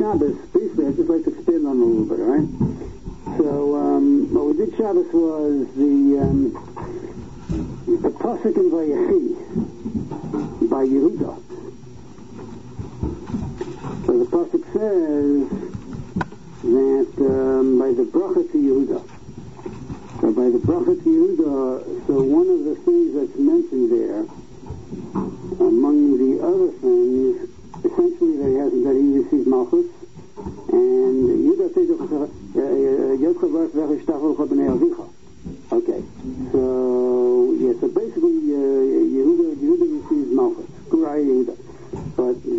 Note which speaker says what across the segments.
Speaker 1: Shabbos, briefly, I'd just like to expand on it a little bit, all right? So, what we did Shabbos was the Pasuk in Vayechi by Yehuda. So the Pasuk says that by the bracha to Yehuda. So by the bracha to Yehuda, so one of the things that's mentioned there, among the other things, essentially that he received Malchus, and Yehuda says, okay, so so basically Yehuda receives Malchus, Kurai Yehuda. But the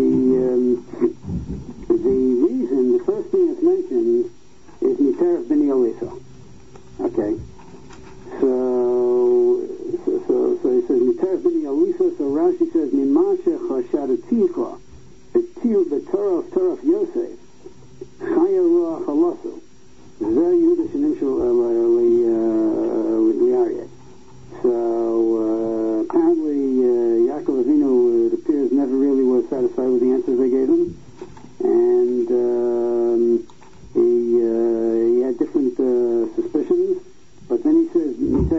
Speaker 1: reason, the first thing that's mentioned is Miteref B'nai Elisa. Okay, so he says Miteref B'nai Elisa. So Rashi says Mimashecha Shadaticha, the Torah of Yosef, Chaya Ruach Halasu. Zeh Yehuda Shenimshul Liaryeh. So apparently Yaakov Avinu, it appears, never really was satisfied with the answers they gave him, and he had different suspicions. But then he says,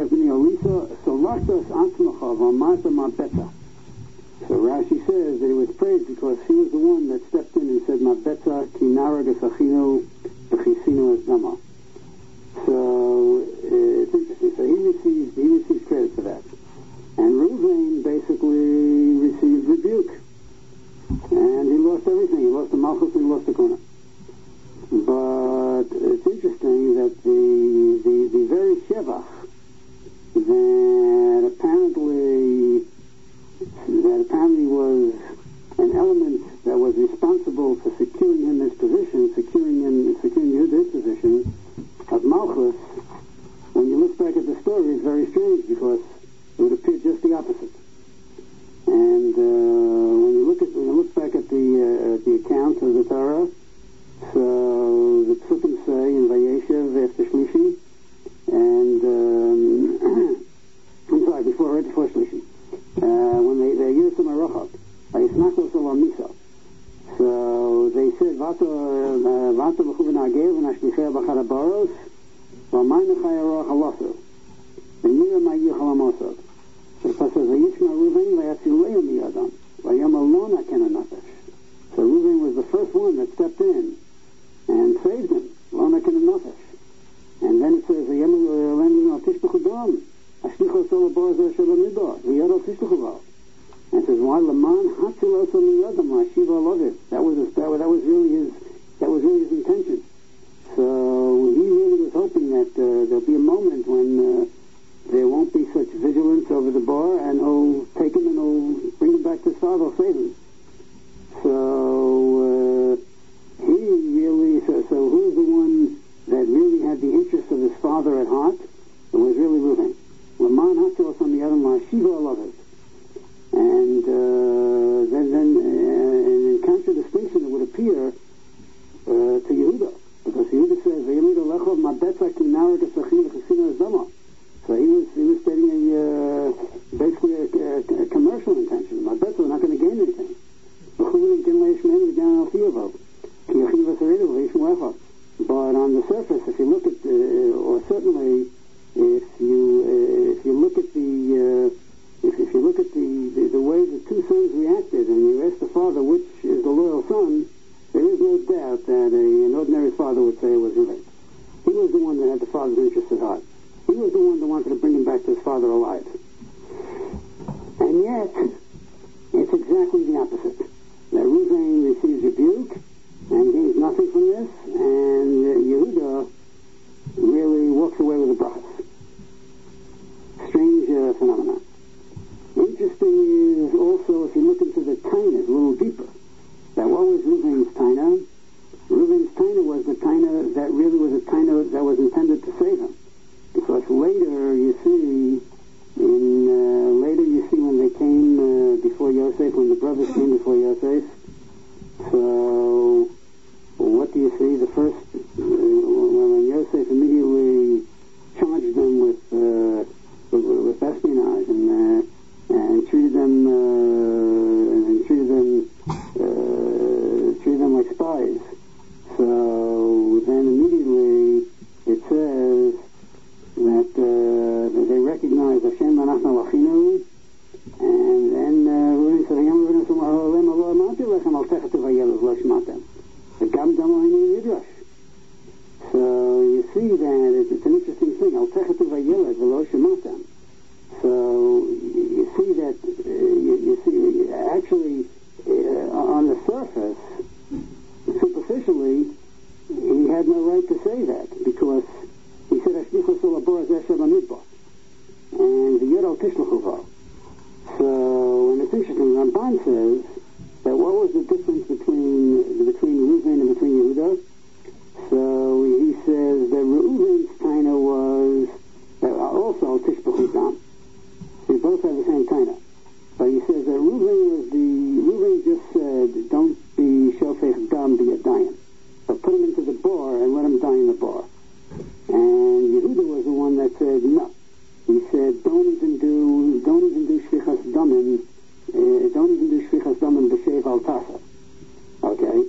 Speaker 1: so Rashi says that he was praised because he was the one that stepped in and said, Mabeta kinara gesachinu b'chisinu esdama. So it's interesting. So he receives credit for that. And Reuven basically received rebuke. And he lost everything. He lost the Malchus and he lost the Kuna. But it's interesting that the very Shevach that apparently was an element that was responsible for securing him his position, securing Yehuda's position of Malchus, when you look back at the story, it's very strange because it would appear just the opposite. And when you look back at the account of the Torah, so the Psukim say in Vayeshev after Shlishi, and I'm sorry, right before Shlishi, when they used the Marachot, Vayisnachos Olam Misa. So they said, Vata b'chuven agev v'nashlichei b'chad habaros v'mayne chaya roach halasu v'nira ma'yich halamosav. So it says, Vayishma Reuven v'yatzileu miyadam v'yama lo naken ha'nafesh. So Reuven was the first one that stepped in and saved him, lo naken ha'nafesh. And then it says, V'yama l'endin tishbechu dam ashlicho sol ha'bar zeh shel ha'midbar v'yadol tishbechu val. And it says, why Laman Hatzilos Miyadam Shiva Lovit. That was really his intention. So he really was hoping that there'll be a moment when there won't be such vigilance over the bar, and he'll take him and he'll bring him back to his father, he'll save him. So he really, so who's the one that really had the interest of his father at heart? It was really Reuven. Laman Hatzilos Miyadam Shiva Lovit. And then in contradistinction it would appear to Yehuda, because Yehuda says, so he was stating basically a commercial intention. Mabetza, we're not going to gain anything. But on the surface, if you look at, or certainly if you look at the way the two sons reacted, and you ask the father which is the loyal son, there is no doubt that an ordinary father would say it was Reuven. He was the one that had the father's interest at heart. He was the one that wanted to bring him back to his father alive. And yet, it's exactly the opposite. That Reuven receives rebuke and gains nothing from this, and Yehuda really walks away with the brachas. Strange phenomenon. Interesting is also, if you look into the tainas a little deeper, that what was Reuven's taina? Reuven's taina was the taina that really was a taina that was intended to save him. Because later you see when they came before Yosef, when the brothers came before Yosef, surface, superficially, he had no right to say that, because he said, Ashlichus ol habor hazeh shebamidbar, and the Yodel Tishluchuva. So, and it's interesting, Ramban says that what was the difference between Reuven and between Yehuda? So he says that Reuven's taina was also Tishbuchu Dam. They both have the same taina. But he says that Reuven just said, don't be shofech dam, be a dayan. So put him into the bar and let him die in the bar. And Yehuda was the one that said no. He said, don't even do shvichas damim, b'shev al tasa. Okay?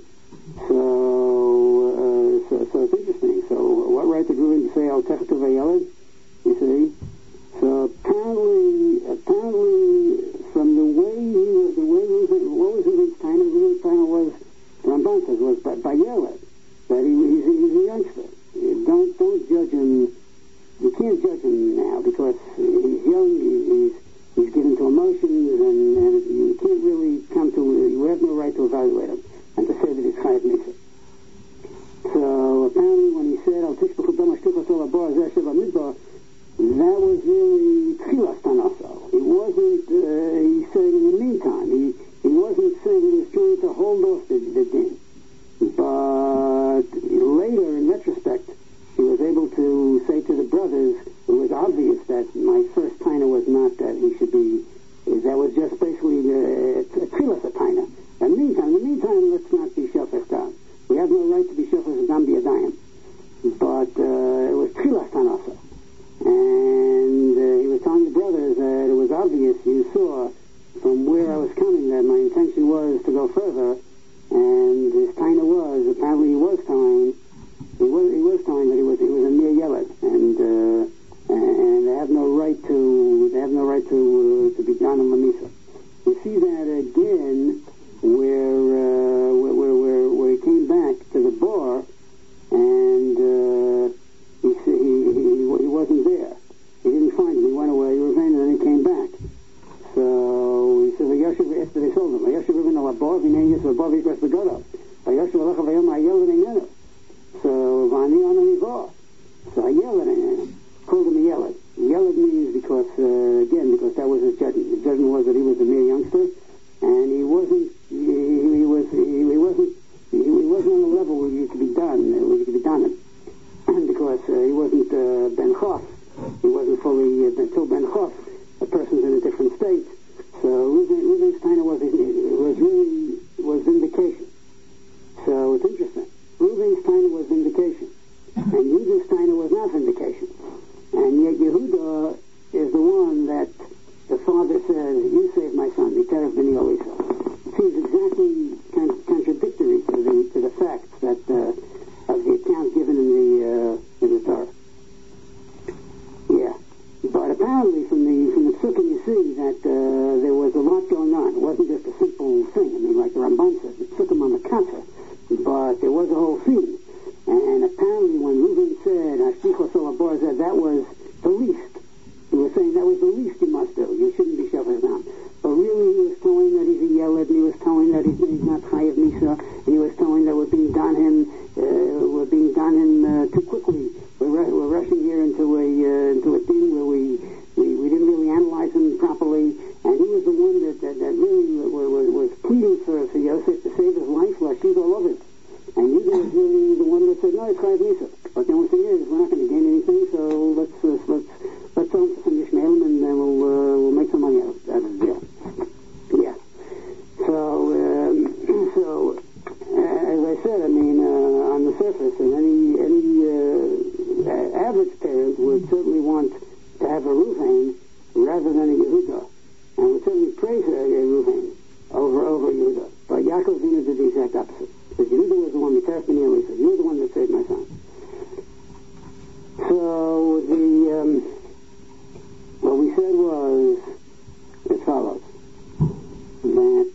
Speaker 1: So it's interesting. So what right did Reuven say al techtu v'yeled? You see? So apparently, from the way Reuven, what was Reuven's time? Reuven's time was, Ramban says, was by Yeled, that he's a youngster. Don't judge him. You can't judge him now because he's young. He's given to emotions, and you can't really come to. You have no right to evaluate him and to say that he's chayav misa. So apparently, when he said al tishbuchu dam ashlichus ol habor hazeh shebamidbar, that was really tchilas tanasa. It wasn't, he said in the meantime, he wasn't saying he was trying to hold off the din. But later, in retrospect, he was able to say to the brothers, it was obvious that my first taina was not that he should be, that was just basically a tchilas taina. In the meantime, let's not be shofech dam. We have no right to be shofech dam b'yadayim. But it was tchilas tanasa. And he was telling the brothers that it was obvious, you saw from where I was coming, that my intention was to go further, and his taina was, apparently he was telling that he was a mere yeled, and they have no right to be done in Lamisa. You see that again, where he came back to the bar, and he wasn't there. He didn't find him. He went away. He remained, and then he came back. So he says, after they sold him, so I yelled at him, called him a yelled. Yelled means because that was his judgment. The judgment was that he was a mere youngster, and he wasn't on the level where you could be done, because he wasn't Ben Chof. He wasn't fully until Ben Chof. A person's in a different state. So Reuven's taina was vindication. So it's interesting. Reuven's taina was vindication, and Yehuda's taina was not vindication. And yet Yehuda is the one that the father says, "You saved my son, B'teref b'ni Elisa." It seems exactly contradictory to the facts that of the account given in the Torah. Yeah, but apparently from the psukim you see that there was a lot going on. It wasn't just a simple thing. I mean, like the Ramban says, the psukim on the kafir, but there was a whole thing. And apparently when Reuven said, "Ashlichus ol habor hazeh," that was the least. He was saying that was the least you must do. You shouldn't be shofech dam. But really, he was telling that he's a yeled, and he was telling that he's not chayav misa, and he was telling that we're being done him too quickly. We're rushing here into a thing where we didn't really analyze him properly, and he was the one that really was pleading for Yosef to save his life, Lashiv all of it. And Yehuda was really the one that said, "No, it's chayav misa." But the only thing is, we're not going to gain anything, so let's sell him for some Yishmaelim, and then we'll make some money out of the deal. Yeah. So as I said, I mean, on the surface, and any average parent would certainly want to have a Reuven rather than a Yehuda, and would certainly praise a Reuven over Yehuda. But Yaakov Avinu did the exact opposite. Because Yehuda was the one that B'teref b'ni Elisa. You're the one that saved my son. So what we said was as follows: that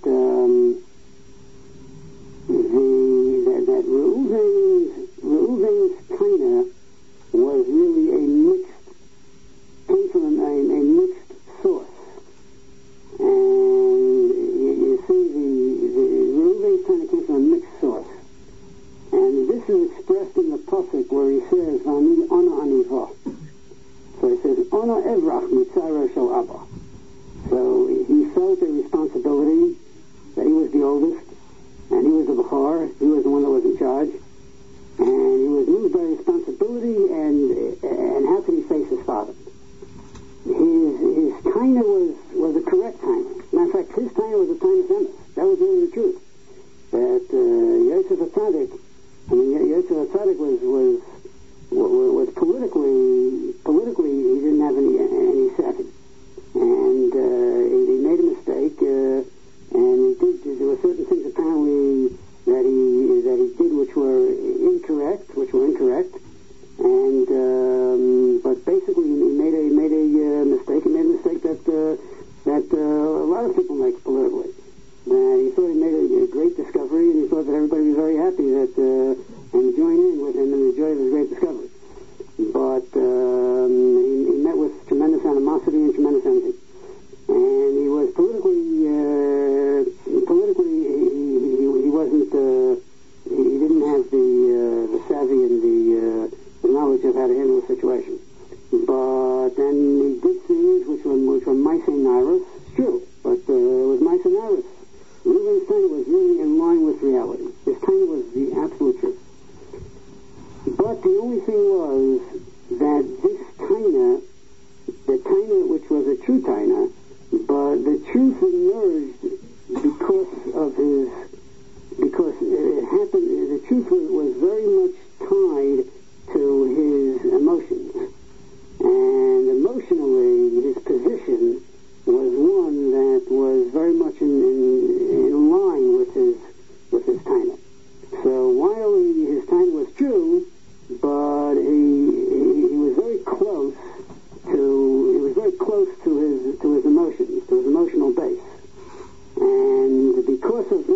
Speaker 1: that Reuven's taina was really came from a mixed source, and you see the Reuven's taina pasuk where he says, "V'ani ana aniva." So he says, "Ana evrach mitzara shel Abba." So he felt a responsibility that he was the oldest, and he was the Bechor, he was the one that was in charge, and he was moved by responsibility, and how could he face his father? His taina was the correct taina. Matter of fact, his taina was a taina emes. That was really the truth. That Yosef HaTzadik, Yosef HaTzadik was politically he didn't have any say. And he made a mistake, and there were certain things apparently that he did which were incorrect, and but basically he made a mistake. He made a mistake that a lot of people make politically. And he thought he made a great discovery, and he thought that everybody would be very happy and join in with him in the joy of his great discovery. But he met with tremendous animosity and tremendous envy. And he was politically he wasn't, he didn't have the savvy and the knowledge of how to handle the situation. But then he did things which were Maaseh Naros. It's true, but it was Maaseh Naros. Reuven's taina was really in line with reality. His taina was the absolute truth. But the only thing was that this taina, the taina which was a true taina, but the truth emerged because it happened, the truth was very much tied to his emotions. And emotionally, his position was one that was very much in line with his taina. So while his taina was true, but he was very close to his emotions, to his emotional base. And because of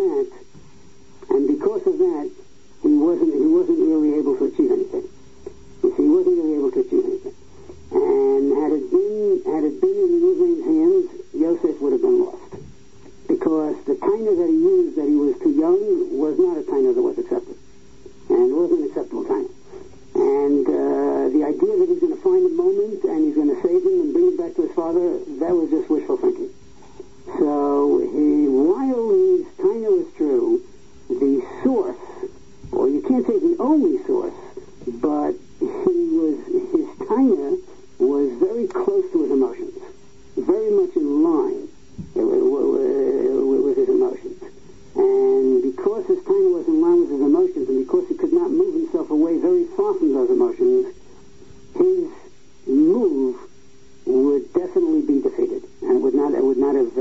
Speaker 1: that, he wasn't really able to achieve anything. You see, he wasn't really able to achieve anything. And had it been in Reuven's hands, Yosef would have been lost. Because the taina that he used, that he was too young, was not a taina that was accepted. And it wasn't an acceptable taina. And the idea that he's going to find a moment and he's going to save him and bring him back to his father, that was just wishful thinking. So while his taina was true, the source, or you can't say the only source, but his taina was very close to his emotions, very much in line with his emotions. And because his taina was in line with his emotions, and because he could not move himself away very far from those emotions, his move would definitely be defeated, and wouldn't have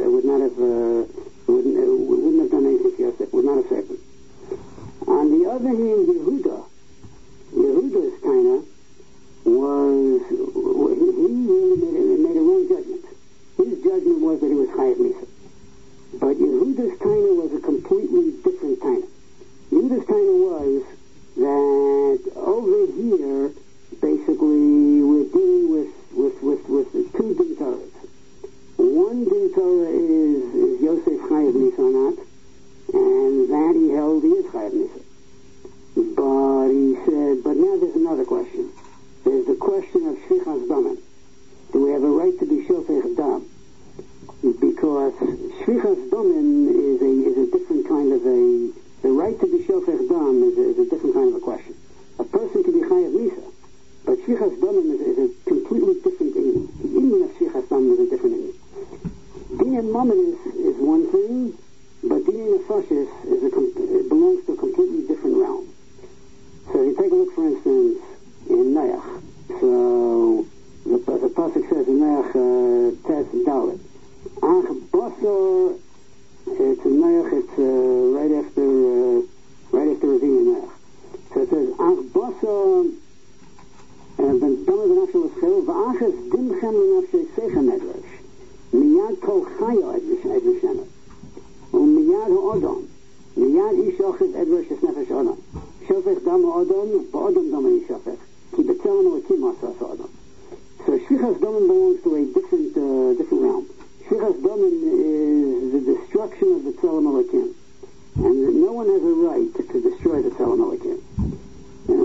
Speaker 1: done anything for Yosef, would not have saved him. On the other hand, Yehuda's taina was, he made a wrong judgment. His judgment was that he was Chayav Misa. But Yehuda's taina was a completely different taina. Yehuda's taina was that over here, basically, we're dealing with two din Torahs. One din Torah is Yosef Chayav Misa or not, and that he held he is Chayav Misa. But he said, but now there's another question. There's the question of Shfichas Daman. Do we have a right to be Shofech Dam? Because Shfichas Daman is a different kind of the right to be Shofech Dam is a different kind of a question. A person can be Chayav Misa, but Shfichas Daman is a completely different thing. The Indian of Shfichas Daman is a different thing. Dinyan Mammon is one thing, but Dinyan Nefashis belongs to a completely different realm. So you take a look, for instance, in Noach. So the pasuk says in Noach Tes Dalet. Ach Basar, it's in Noach. It's right after Ravina Noach. So it says Ach Basar Ben Dama V'Nafshe L'Schel V'Aches Dimchem L'Nafshe Sechem Edresh Miyad Kol Chaya Edresh Shemer U'Miyad Ha'Odom Miyad Ish Ochid Edresh Es Nefesh Odom Shofech Dam Ha'Odom Ba'Odom Dam Ha'Yishofech Ki B'Tzelem Elokim Asa Ha'Odom. So Shfichas Daman belongs to a different realm. Shfichas Daman is the destruction of the Tzelem Elokim, and no one has a right to destroy the Tzelem Elokim unless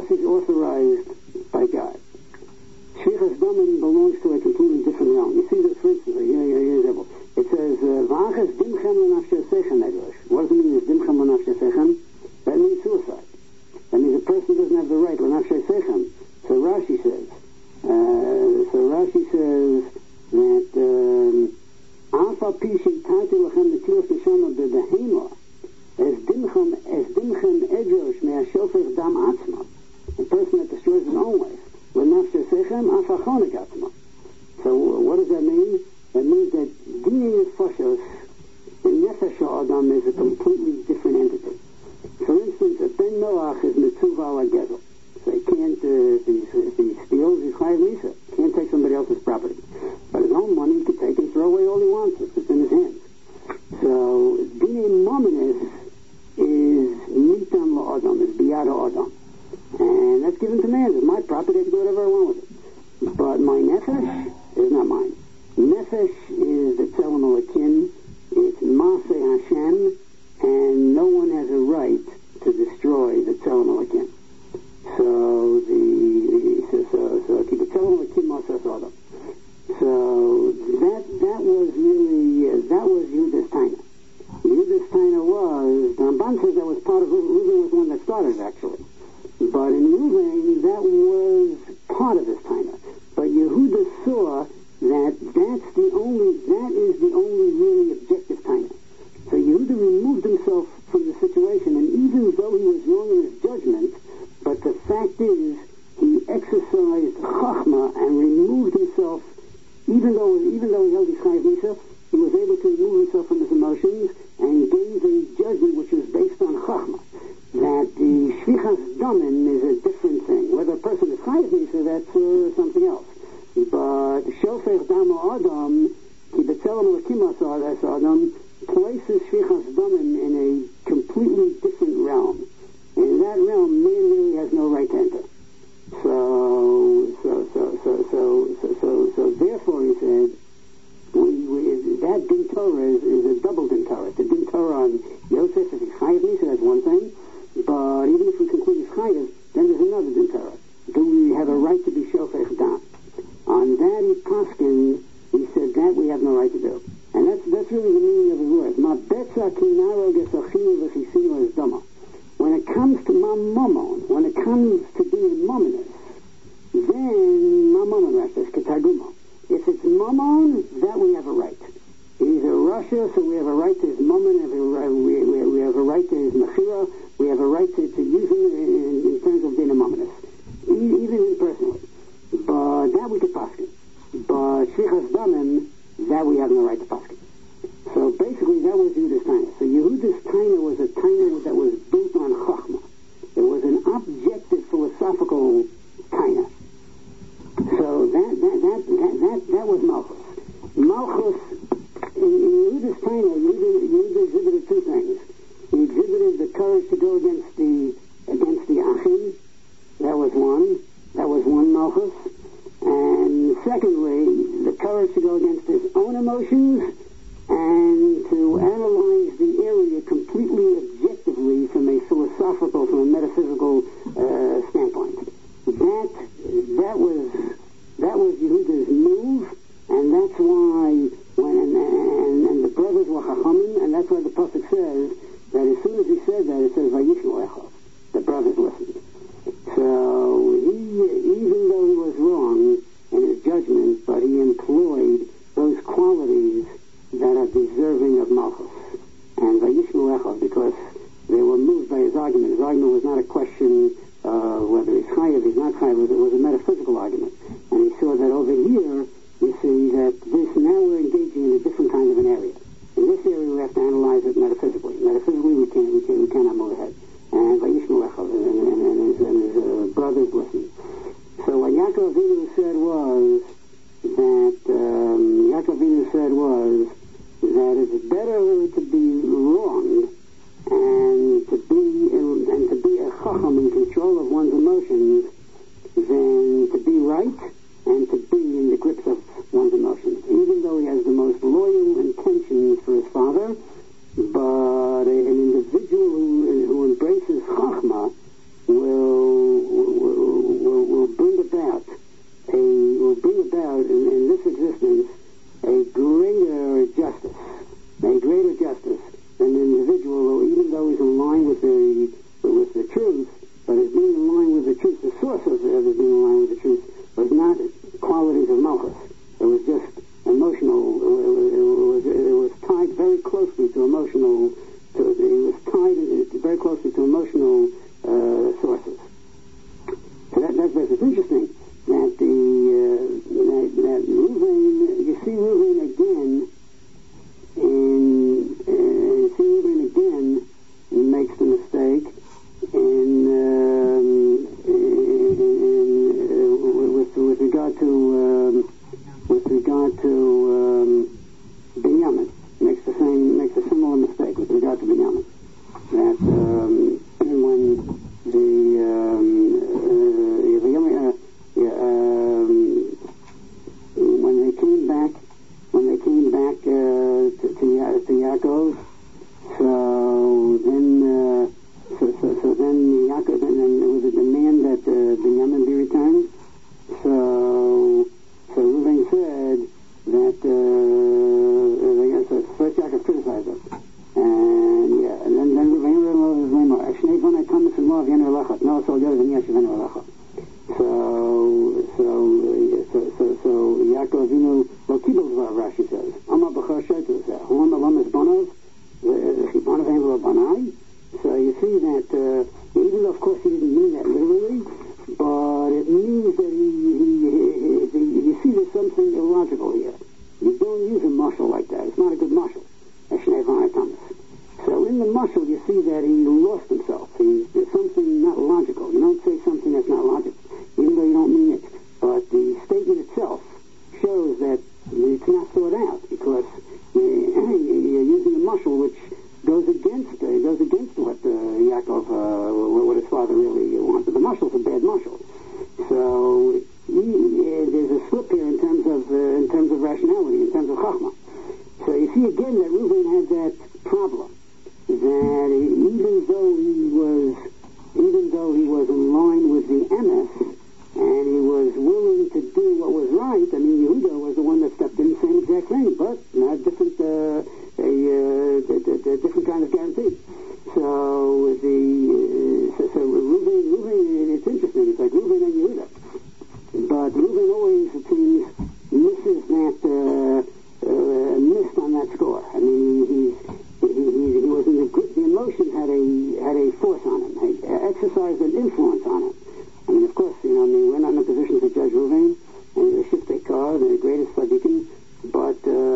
Speaker 1: is authorized by God. Shvichas Damim belongs to a completely different realm. You see this, for instance, here's an example. It says, V'achas dimchem l'nafshesechem edrash. What does it mean, dimchem l'nafshesechem? That means suicide. That means a person doesn't have the right, l'nafshesechem. So Rashi says that, Alpha Pishi Tati Lachem Netilas Neshama B'Behema as dimchem edrash me'ashofech dam atzma. A person that destroys his own life. L'nafshesechem afachonik atzma. So what does that mean? That means that Dinei Nefashos and Nefesh Adam is a completely different entity. For instance, a Ben Noach is Mitzuva ala Gezel. So he can't, if he steals, he's Chayav Misa. Can't take somebody else's property. But his own money he can take and throw away all he wants if it's in his hands. So Dinei Mominus is Nitan La'adam, is Biyada Adam. And that's given to man. It's my property, I can do whatever I want with it. But my Nefesh is not mine. Nefesh is the Tzelem Elokim. It's Maseh Hashem, and no one has a right to destroy the Tzelem Elokim. So keep the Tzelem Elokim Maseh Adam. So that was really that was Yehuda's Taina. Yehuda's Taina was, the Ramban says that was part of Reuven was the one that started it, actually. But in Reuven, that was part of his Taina. But Yehuda saw that is the only really objective Taina. So Yehuda removed himself from the situation, and even though he was wrong in his judgment, but the fact is, he exercised Chachma and removed himself, even though he held his Chayav Misa, he was able to remove himself from his emotions and gave a judgment which was based on Chachma. That the Shvichas Damim is a different thing. Whether a person is Chayav Misa, that's something else. But Shofech Dam Adam, Ki B'Tzelem Elokim As Adam, places Shvichas Damim in a completely different realm. And in that realm, man really has no right to enter. So therefore, he said, that Din Torah is a double Din Torah. The Din Torah on Yosef, if he's Chayav Misa, that's one thing. But even if we conclude he's Chayav, then there's another Din Torah. Do we have a right to be Shofech Dam? On that he paskin, he said that we have no right to do. And that's really the meaning of his words. Ma betza kinaro gesachinu v'chisinu es dama. When it comes to mamon, when it comes to being mominous, then mamon rastas ketaguma. If it's mamon, that we have a right. He's a Russia, so we have a right to his mamon, we have a right to his mechira, we have a right to use him in terms of being a mominous. Even personally. But that we could paskin. But Shvichas Damim, that we have no right to paskin. So basically, that was Yehuda's Taina. So Yehuda's Taina was a Taina that was built on Chachma. It was an objective philosophical Taina. So that was Malchus. Malchus, in Yehuda's Taina, Yehuda exhibited two things. He exhibited the courage to go against the Achim. That was one. That was one Malchus. And secondly, the courage to go against his own emotions and to analyze the area completely objectively from a philosophical, from a metaphysical standpoint. That was Yehuda's move, and that's why and the brothers were Chachamim, and that's why the Pasuk says that as soon as he said that, it says Vayishnu Echad. The brothers listened. So even though he was wrong in his judgment, but he employed those qualities that are deserving of Malchus. And Vayishnu Echad, because they were moved by his argument. His argument was not a question whether he's Chayav, he's not Chayav, it was a metaphysical argument. And he saw that over here, you see that now we're engaging in a different kind of an area. In this area, we have to analyze it metaphysically. Metaphysically, we cannot move ahead. And Vayishnu Echad, and his brothers listened. So what Yaakov Avinu said was that it's better to be wrong and to be a chacham in control of one's emotions than to be right and to be in the grips of one's emotions. Even though he has the most loyal intentions for his father, but an individual who embraces chachma will Lov Yenu Elecha. No, so Yod V'Yesh Yenu Elecha. So Yaakov Avinu Lo Kibel Dvar, Rashi says. Amar B'char Shetu Zeh. Huam Elam Es Banov. Chibanav Ein Lo Banai. So you see that, even though of course he didn't mean that literally, but it means that you see there's something illogical here. You don't use a muscle like that. It's not a good muscle. So in the muscle you see that he lost himself. There's something not logical. You don't say something that's not logical, even though you don't mean it. But the statement itself shows that it's not thought out, because you're using a muscle which goes against what Yaakov, what his father really wanted. The muscle's a bad muscle. So there's a slip here in terms of rationality, in terms of chachma. So you see again that Reuben had that problem, that even though he was in line with the emes, and he was willing to do what was right. I mean, Yehuda was the one that stepped in the same exact thing, but a different kind of guarantee. So Reuben, it's interesting. It's like Reuben and Yehuda, but Reuben always, it seems, misses that. Missed on that score. I mean, he was in the emotions had a force on him, exercised an influence on him. I mean, of course, we're not in a position to judge Reuven, and the Shiftei Kar, the greatest tzaddikim, but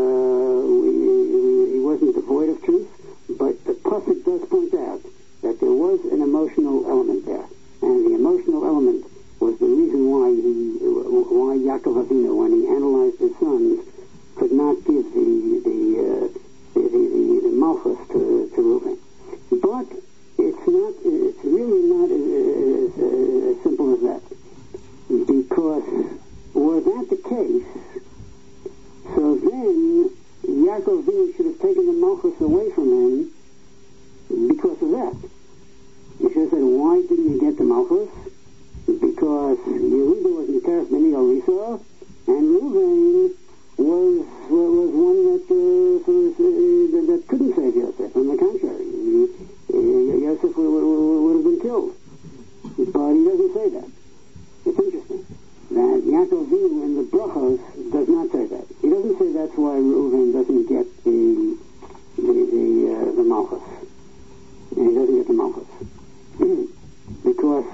Speaker 1: he wasn't devoid of truth. But the pasuk does point out that there was an emotional element there, and the emotional element was the reason why Yaakov Avinu, when he analyzed his sons, could not give the malchus to Reuven. But it's really not as simple as that. Because were that the case, so then Yaakov Avinu should have taken the malchus away from him because of that. He should have said, why didn't you get the malchus? Because Yehuda was in Keref Beni Elisa, and Reuven was one that couldn't save Yosef. On the contrary, Yosef would have been killed. But he doesn't say that. It's interesting that Yaakov Avinu in the brachos does not say that. He doesn't say that's why Reuven doesn't get the malchus. And he doesn't get the malchus. Because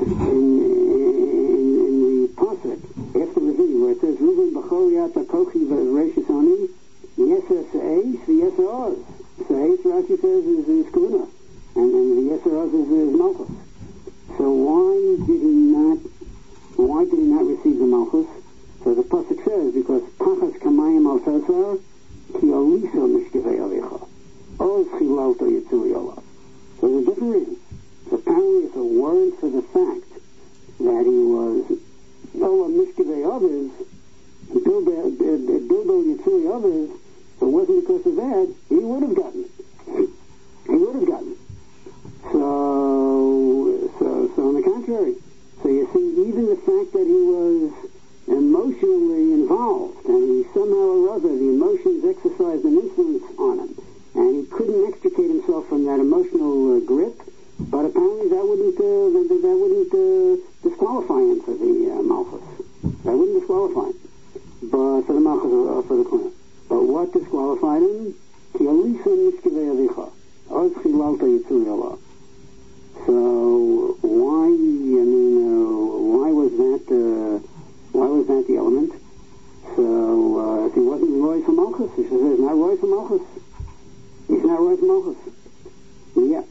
Speaker 1: in the pasuk after Revi, where it says Reuven b'chol kochi v'reishis ani yeser se'eis v'yeser oz. Se'eis, Rashi says, is kuna, and the yeser oz is malchus. So why did he not receive the malchus? So the pasuk says, because pachas kamayim al sasar ki oliso mishkevei alecha oz chilalto yitzuri olav. So there's a different reason. So apparently it's a word for the fact that he was Olam Mishkevei others, Bilbo Yitzuri others, so it wasn't because of that, he would have gotten it. He would have gotten it. So on the contrary, so you see, even the fact that he was emotionally involved, and he somehow or other, the emotions exercised an influence on him, and he couldn't extricate himself from that emotional grip, but apparently that wouldn't disqualify him for the malchus. That wouldn't disqualify him, but for the malchus or for the kuna. But what disqualified him? Ki alisa mishkevei avicha, oz chilalta yitzuri Allah. So why was that the element? So if he wasn't roy for malchus, he says he's not roy for malchus. He's not roy for malchus. Yeah.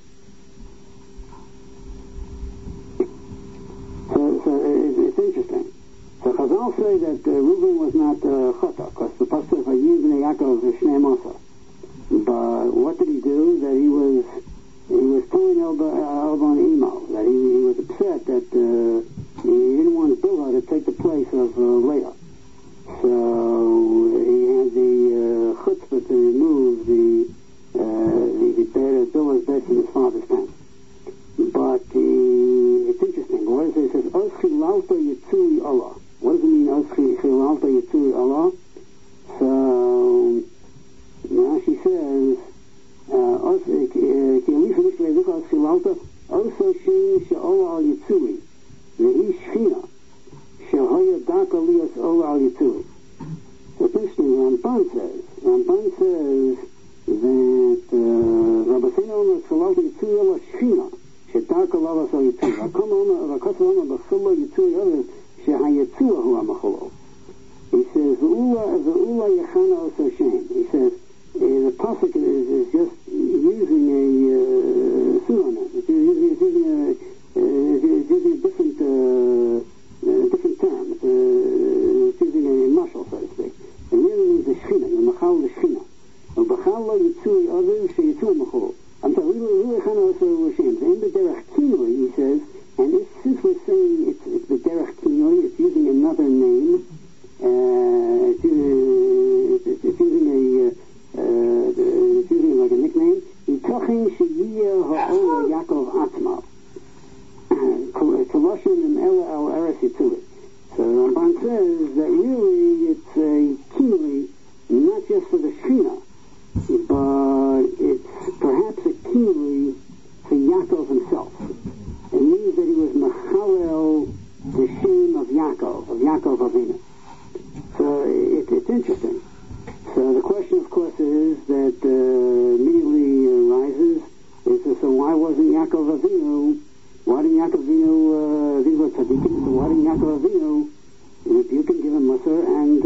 Speaker 1: So it's interesting. So Chazal say that Reuben was not chata, because the pasuk says Vayiv bnei Yaakov v'shnei Masa. But what did he do? That he was telling Elban Emo that he was upset that he didn't want Bilhah to take the place of Leah. So he had the chutzpah to remove the Bilhah's bed from his father's tent. But it's interesting. What does it say? It says, Oz chilalta yitzuri Allah. What does it mean, Oz chilalta yitzuri Allah? So, Rashi says, Oz chilalta also Shem she'ola al Yitzui, vehi Shechina, shehoya daka lias ola al Yitzui. So it's interesting, Ramban says that Rabbeinu Omer Tzalal Yitzui ola Shechina, she'daka lavas al Yitzui, v'akom Omer b'cholo Yitzui ola she'hayitzua hu ha'macholo. He says, Ve'ula yechana oso Shem. He says, the pasuk is just using a synonym. It's using a different term. It's using a mashal, so to speak. It really means the shchina, the machal the shchina. B'chal lo yitzui others sheyitzui machol. I'm sorry, Ve'ula yechana oso Shem. In the derech kinoi, he says, and since we're saying it's the derech kinoi, it's using another name. It's using like a nickname. Yitochin sheyiyah ha'ola Yaakov Atzma. Koloshin and Ela al Eretz Yitzui. So Ramban says that really it's a kinui, not just for the Shechina, but it's perhaps a kinui for Yaakov himself. It means that he was machalel the shame of Yaakov Avinu. So it's interesting. So the question, of course, is that immediately arises, so why wasn't Yaakov Avinu, why didn't Yaakov Avinu, these were tzaddikim, so why didn't Yaakov Avinu rebuke him, give him Musar, and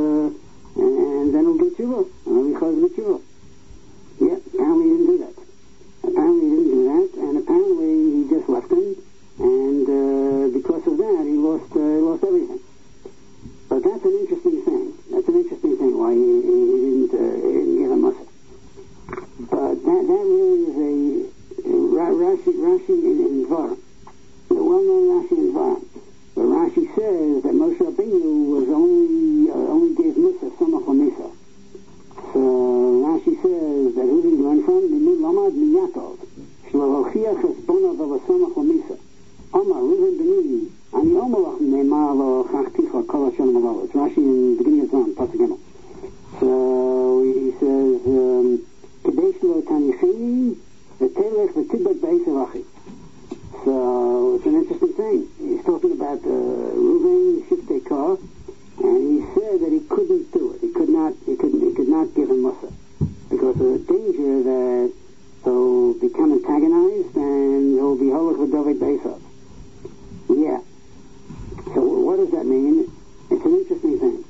Speaker 1: then he'll do tshuva, and he'll be chaz b'tshuva? Yeah, apparently he didn't do that. And apparently he just left him, and because of that, he lost everything. But that's an interesting thing. Why he didn't give a muscle. But that really is a Rashi in Dvarim. The well-known Rashi in Dvarim. But Rashi says that Moshe Rabbeinu was only gave Musa Samach Misa. So Rashi says that who did he learn from? Mimud Lamad Miyakov. Shlo Hochiach Esbonav of Samach Misa. Amar Reuven Beni. Ani Omalach Ne'mar Lo Chachticha Kol Hashem Malalo. It's Rashi in the beginning of Dvarim, Pasuk Gimel. So he says, Kadesh Lo Tanichini V'Telech V'Tibet Be'esav Achi. So it's an interesting thing. He's talking about Reuven Shiftei Kor, and he said that he couldn't do it. He could not give him Musa because of the danger that he'll become antagonized and he'll be Holach V'David Be'esav. Yeah. So what does that mean? It's an interesting thing.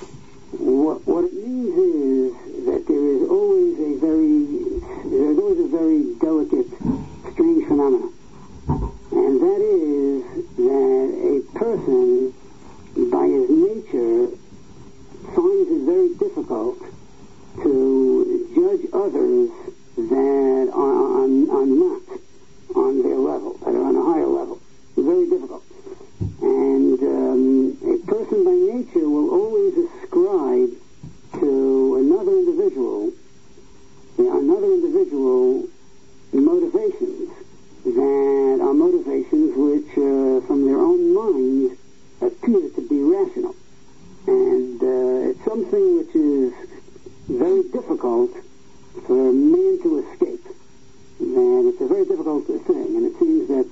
Speaker 1: What it means is that there is always a very delicate, strange phenomenon. And that is that a person, by his nature, finds it very difficult to judge others that are not on their level, that are on a higher level. It's very difficult. And a person by nature will always ascribe to another individual motivations that are motivations which, from their own mind, appear to be rational. And it's something which is very difficult for man to escape. And it's a very difficult thing. And it seems that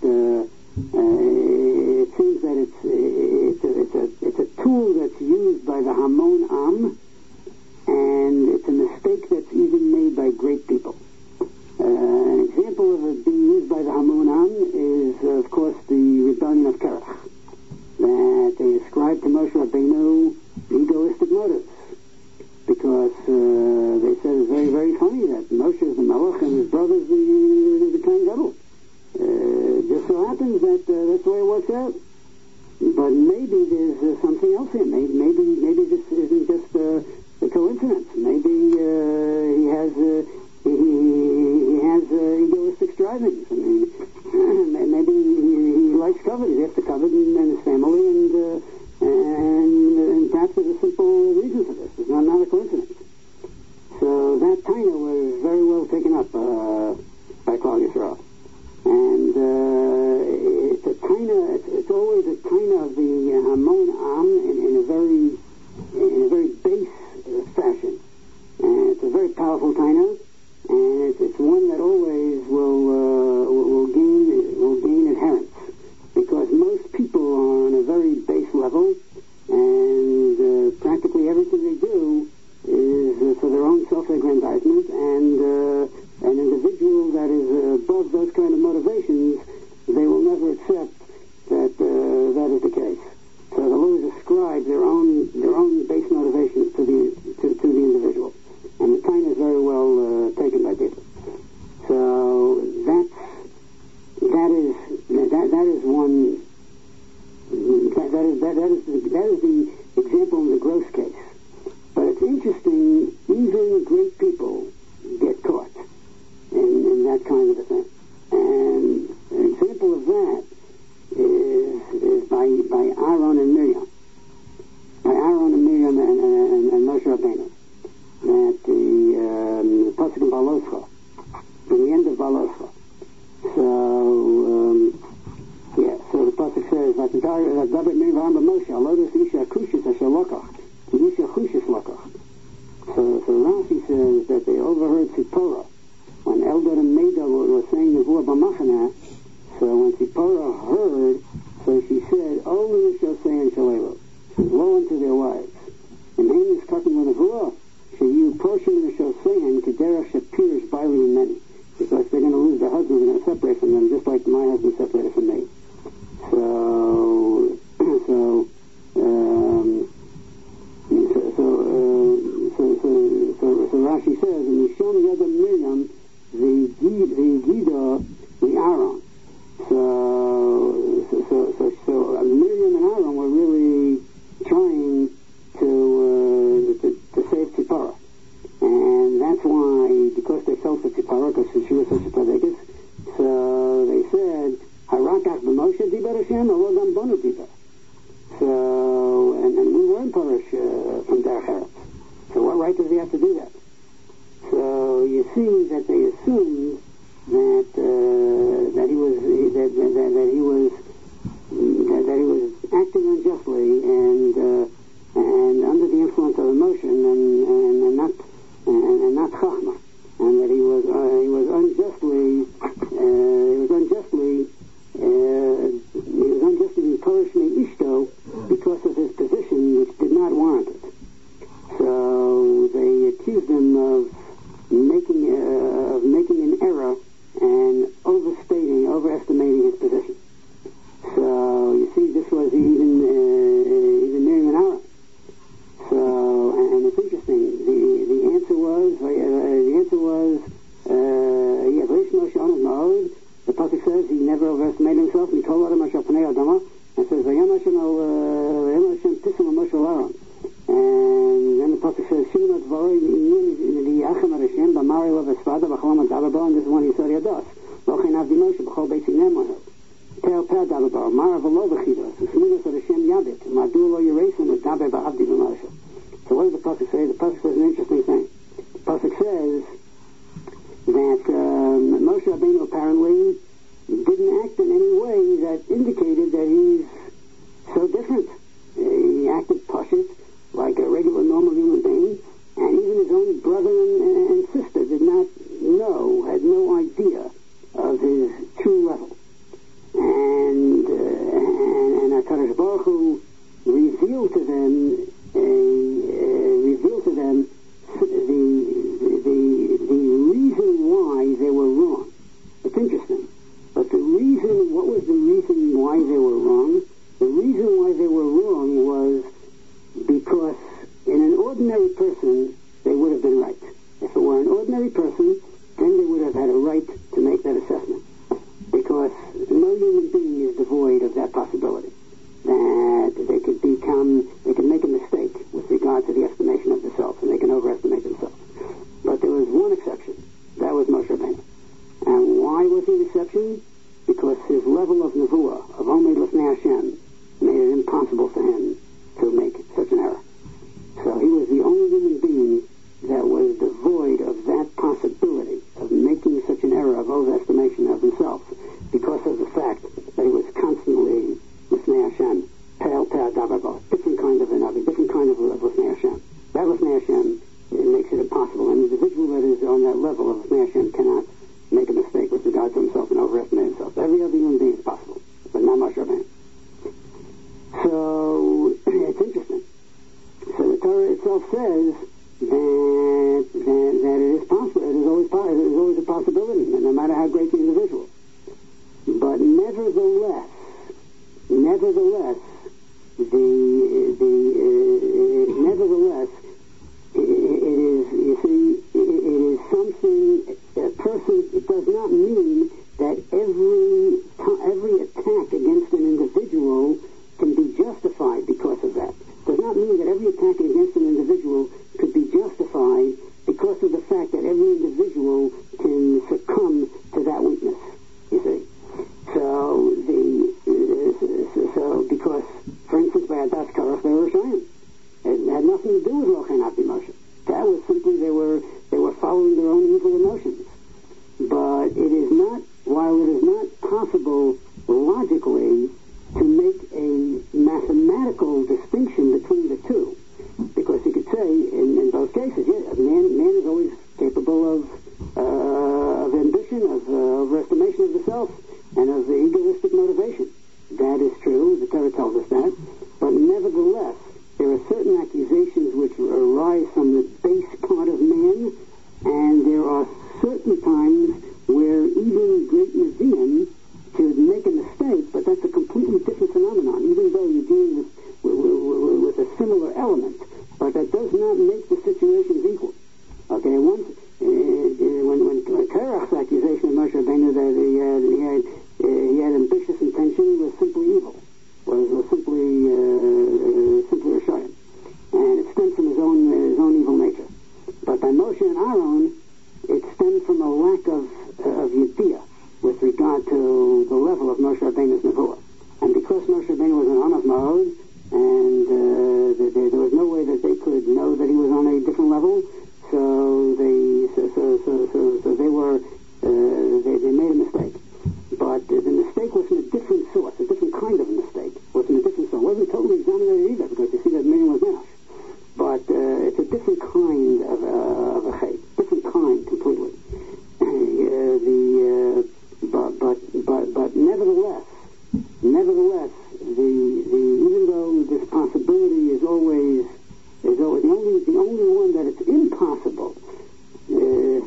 Speaker 1: it's a tool that's used by the Hamon Am, and it's a mistake that's even made by great people. An example of it being used by the Hamon Am is, of course, the rebellion of Korach, that they ascribed to Moshe Rabbeinu egoistic motives, because they said it's very, very funny that Moshe is the Melech and his brother's the Kohen Gadol. Just so happens that that's the way it works out. But maybe there's something else here. Maybe this isn't just a coincidence. Maybe he has egoistic strivings. I mean, maybe he likes covet. He's after covet and his family, and perhaps there's a simple reason for this. It's not a coincidence. So that taina was very well taken up by Klal Yisrael. And it's always a taina of the Hamon Am in a very base fashion. And it's a very powerful taina, and it's one that always will gain is one. That is the example in the gross case. But it's interesting. Even great people get caught in that kind of a thing. And an example of that is by Aaron and Miriam. By Aaron and Miriam and Moshe Rabbeinu. At the Pasuk in Baloscha. In the end of Baloscha. So the Pasuk says, So Rashi says that they overheard Zipporah when Eldad and Medad were saying the Vua B'machana. So when Zipporah heard, so she said, "Only shall say in Shalelo." She says, "Woe unto their wives. And Haman is cutting with a Vua. So you portion the shall say in Kederach Shapir's Bailey and many, because they're going to lose their husbands and going to separate from them, just like my husband separated from me." So Rashi says, "And Mishom Yada Miriam the Gida the Aaron." So Miriam and Aaron were really trying to save Tzipporah, and that's why, because they felt for Tzipporah, because she was such a tzaddikus, so they said, "Harakach b'Moshe diber Hashem, alogam bonu diber." So, and we were in Parish from Derech Eretz. So what right does he have to do that? So you see that they assumed that he was acting unjustly and under the influence of emotion and not chachma, and that he was unjustly being punished in Ishto because of his position, which did not warrant it. So they accused him of making an error and overestimating his position. So you see, this was even Miriam and Aaron. So, and it's interesting. The answer was the pasuk says he never overestimated himself. He told Adam Hashem Pnei Adama, and says Vayam Hashem Tisim Moshe Aaron. And then the pasuk says Shimon Dvarei Yachem Hashem B'Mari Lav Esvada B'Cholam Adababa, and this is when he said Yados Lochein Avdi Moshe B'Chol Beit Yinemono Teil Peh Adababa Marav Lo V'Chidos V'Shminas Hashem Yabit Madu Lo Yeresim Adabe Ba'Avdi B'Moshe. So what does the pasuk say? The pasuk says an interesting thing. The pasuk says that Moshe Rabbeinu apparently didn't act in any way that indicated that he's so different. He acted pashut, like a regular normal human being, and even his own brother and sister did not know, had no idea of his true level. And HaKadosh Baruch Hu revealed to them the reason why they were wrong. It's interesting. But what was the reason why they were wrong? The reason why they were wrong was because in an ordinary person, they would have been right. If it were an ordinary person, then they would have had a right to make that assessment. Because no human being is devoid of that possibility. That they could make a mistake with regard to the estimation of themselves, and they can overestimate themselves. But there was one exception. That was Moshe Rabbeinu. And why was he an exception? Because his level of nevuah, of Omed Lefnei Hashem, made it impossible for him to make such an error. So he was the only human being that was devoid of that possibility of making such an error of overestimation of himself, because of the fact that he was constantly Lefnei Hashem, Pe'el Pe'ah Davabo, different kind of a Navi, different kind of Lefnei Hashem. That Lefnei Hashem, it makes it impossible. An individual that is on that level of Lefnei Hashem cannot make a mistake with regard to himself and overestimate himself. Every other human being is possible, but not Moshe Rabbeinu. So it's interesting. So the Torah itself says that it is possible. It is always a possibility, no matter how great the individual. But nevertheless, it is something. A person. It does not mean that every logically to make a mathematical distinction between the two. Because you could say, in both cases, yeah, man is always capable of ambition, of overestimation of the self, and of egoistic motivation. That is true. The Torah tells us that. But nevertheless, there are certain accusations which arise from the base part of man, and there are certain times where even great Nevi'im could make a mistake, but that's a completely different phenomenon, even though you're dealing with a similar element. But that does not make the situations equal. Okay, once when Korach's accusation of Moshe Rabbeinu that he had ambitious intention was simply evil, was simply Rishayim, and it stemmed from his own evil nature. But by Moshe and Aaron, it stemmed from a lack of yediyah with regard to the level of Moshe Rabbeinu's nevuah. And because Moshe Rabbeinu was an Anav Ma'od, and there was no way that they could know that he was on a different level, so they made a mistake. But the mistake was from a different source, a different kind of a mistake. It wasn't a different source. It wasn't totally exonerated either, because you see that Miriam was Nash. But it's a different kind of a chait, different kind completely. But nevertheless, even though this possibility is always the only one that it's impossible, the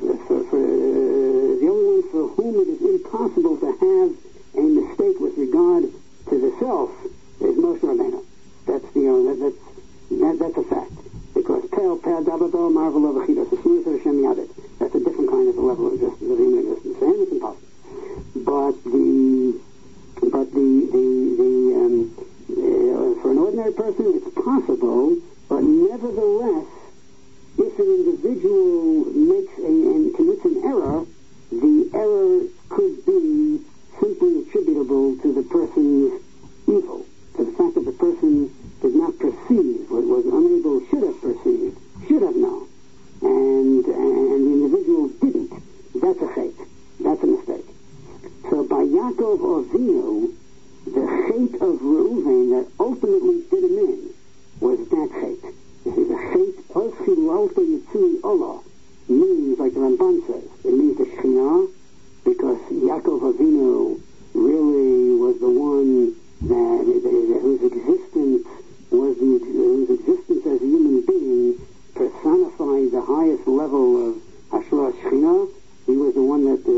Speaker 1: only one for whom it is impossible to have a mistake with regard to the self is Moshe Rabbeinu. That's a fact. Because Pel Dabado Marvel of Achidas, the smooth of Hashem Yadid. That's a different kind of a level of existence, of human existence. And it's impossible. But for an ordinary person, it's possible. But nevertheless, if an individual makes and commits an error, the error could be simply attributable to the person's evil, to the fact that the person did not perceive, was unable, should have perceived, should have known, and the individual didn't. That's a chait. That's a mistake. So by Yaakov Avinu, the chait of Reuven that ultimately did him in was that chait. You see, the chait of Chilalto Yitzui Olah means, like the Ramban says, it means the Shekhinah, because Yaakov Avinu really was the one whose existence as a human being personified the highest level of Hashra Shekhinah. He was the one that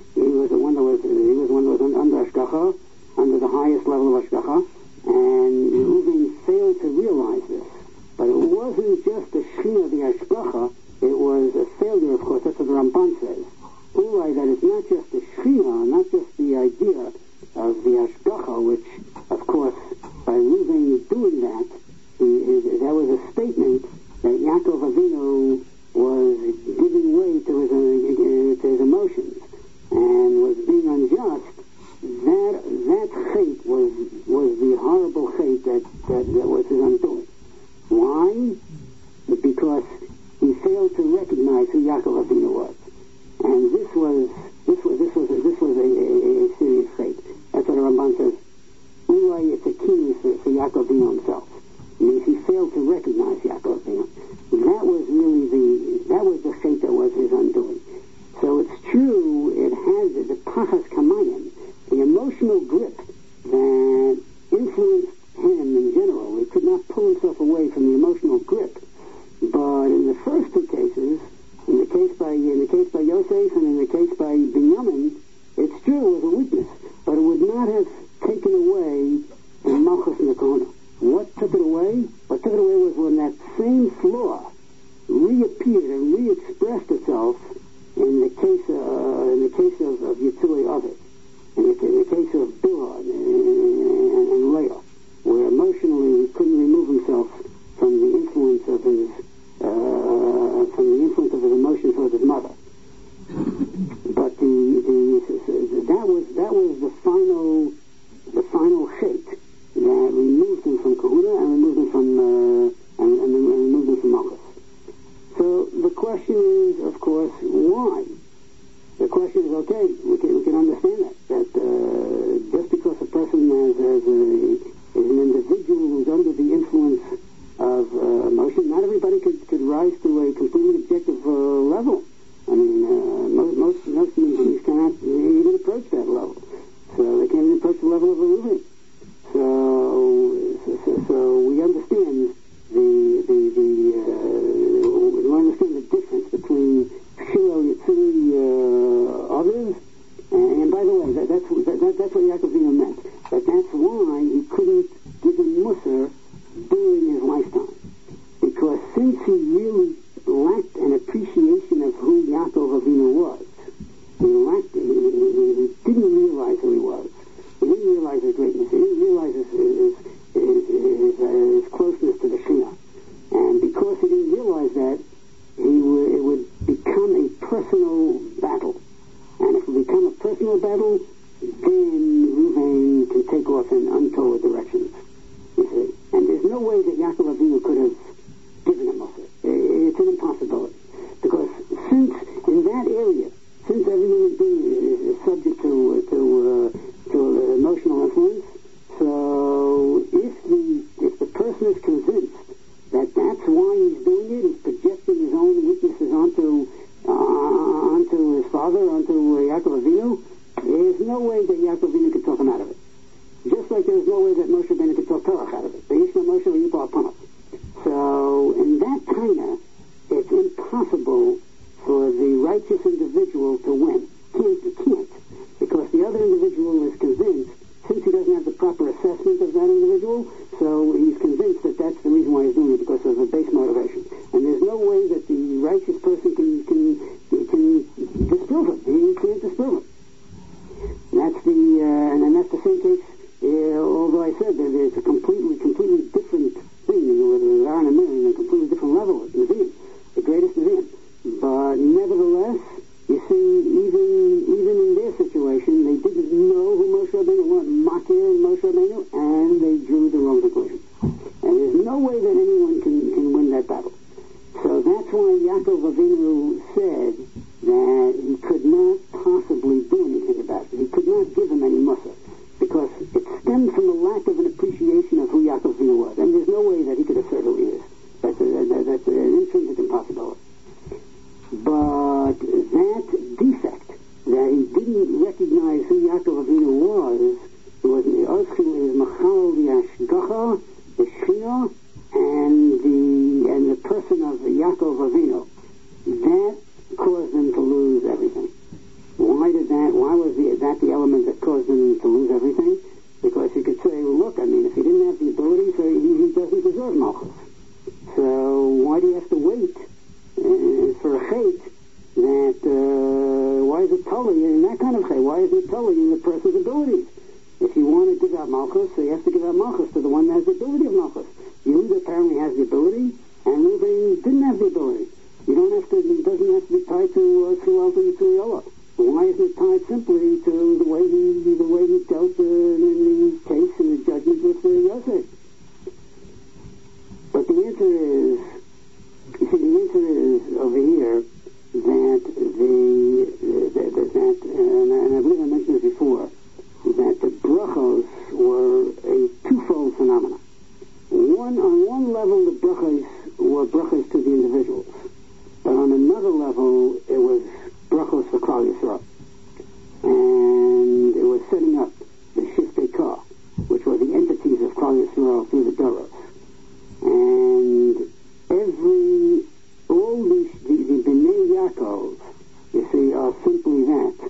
Speaker 1: was under Hashgacha, under the highest level of Hashgacha, and Reuven failed to realize this. But it wasn't just the Shekhinah, the Hashgacha, it was a failure, of course. That's what the Ramban says. That it's not just the Shekhinah, not just the idea of the Hashgacha, which, of course, by Reuven doing that, that was a statement that Yaakov Avinu was giving way to his emotions and was being unjust. That chait was the horrible chait that was his undoing. Why? Because he failed to recognize who Yaakov Avinu was, and this was a serious chait. That's what the Ramban says. Ulai, it's a key for Yaakov Avinu himself. I mean, he failed to recognize Yaakov Avinu. That was the chait that was his undoing. So it's true, it has the pachas kamayim, the emotional grip that influenced him in general. He could not pull himself away from the emotional grip. But in the first two cases, in the case by Yosef and in the case by Binyamin, it's true it was a weakness, but it would not have taken away the malchus and the kohuna. What took it away? What took it away was when that same flaw reappeared and re-expressed itself in the case of Yitzui Ovid, in the case of Bilhah and Leah, where emotionally he couldn't remove himself from the influence of his emotion towards his mother. But that was the final approach the level of a Reuven. So we understand we understand the difference between Shilo Yitzuri others, and by the way, that's what Yaakov Avinu meant. But that's why he couldn't give him Musar during his lifetime, because since he really lacked an appreciation of who Yaakov Avinu was, he didn't realize who he was. He didn't realize his greatness. He didn't realize his closeness to the Shekhinah. And because he didn't realize that, it would become a personal battle. And if it would become a personal battle, then Reuven can take off in untold directions. You see? And there's no way that Yaakov Avinu could have given him Musar. It's an impossibility. Because since in that area, since every human being is subject to emotional influence, so if the person is convinced that that's why he's doing it, he's projecting his own weaknesses onto his father, onto Yaakov Avinu, there's no way that Yaakov Avinu could talk him out of it. Just like there's no way that Moshe Rabbeinu could talk Torah out of it. V'yishma Moshe v'yipol panov. So in that kind, it's impossible for the righteous individual to win. He can't. Because the other individual is convinced, since he doesn't have the proper assessment of that individual, so he's convinced that that's the reason why he's doing it, because of a base motivation. And there's no way that the righteous person can disprove it. He can't disprove it. And that's the same case, although I said that there's a completely different thing, with Aaron and Miriam, a completely different level of Nevi'im, the greatest Nevi'im. But nevertheless, you see, even in their situation, they didn't know who Moshe Rabbeinu was, Makir and Moshe Rabbeinu, and they drew the wrong conclusion. And there's no way that anyone can win that battle. So that's why Yaakov Avinu said that he could not possibly do anything about it. He could not give him any Musar, because it stemmed from a lack of an appreciation of who Yaakov Avinu was. And there's no way that he could assert who he is. That's an intrinsic impossibility. But that defect, that he didn't recognize who Yaakov Avinu was Machal the Ashgacha, the Shekhinah, and the person of Yaakov Avinu. That caused them to lose everything. Why was that the element that caused them to lose everything? Because you could say, well, look, I mean, if he didn't have the ability, so he doesn't deserve Malchus. So why do you have to wait for a chait that, why is it Tully in that kind of chait? Why isn't it Tully in the person's abilities? If you want to give out Malchus, so you have to give out Malchus to the one that has the ability of Malchus. Yehuda apparently has the ability, and Reuben didn't have the ability. It doesn't have to be tied to Alta Yituriyola. Why isn't it tied simply to the way he dealt in the case in the judgment with Yosef? But the answer is over here that and I believe I mentioned it before, that the brachos were a twofold phenomenon. On one level, the brachos were brachos to the individuals, but on another level, it was brachos for Klal Yisrael, and it was setting up the Shiftei Kah, which were the entities of Klal Yisrael through the Doros, and all the Bnei Yaakov, you see, are simply that.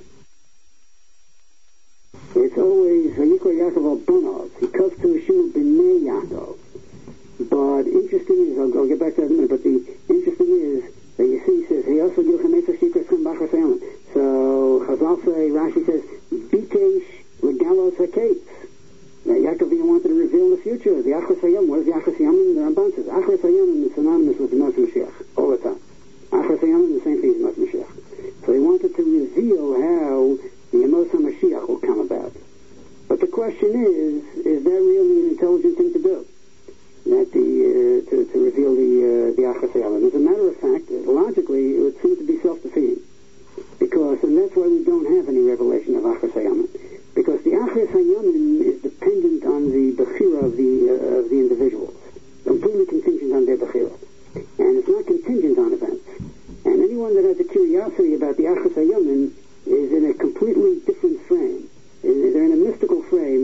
Speaker 1: It's always Vayikra Yaakov al Banov. He comes to Hashem Bnei Yaakov. But interesting is, I'll get back to that in a minute, but the interesting is that you see, he says, he also gives him Eitzah Shikras Kim Bachar Sayalim. So Chazal say, Rashi says, Bikesh Legalos HaKates. That Yaakov wanted to reveal the future. The Achras Hayom, what is the Achras Hayom? The Ramban says, Achras Hayom is synonymous with the Moshe Mashiach, all the time. Achras Hayom is the same thing as Moshe Mashiach. So he wanted to reveal how the Moshe Mashiach will come about. But the question is that really an intelligent thing to do? That to reveal the Achras Hayom. As a matter of fact, logically, it would seem to be self-defeating. And that's why we don't have any revelation of Achras Hayom. Because the Achras Hayom is dependent on the Bechira of the individuals. Completely contingent on their Bechira. And it's not contingent on events. And anyone that has a curiosity about the Achras Hayom is in a completely different frame. They're in a mystical frame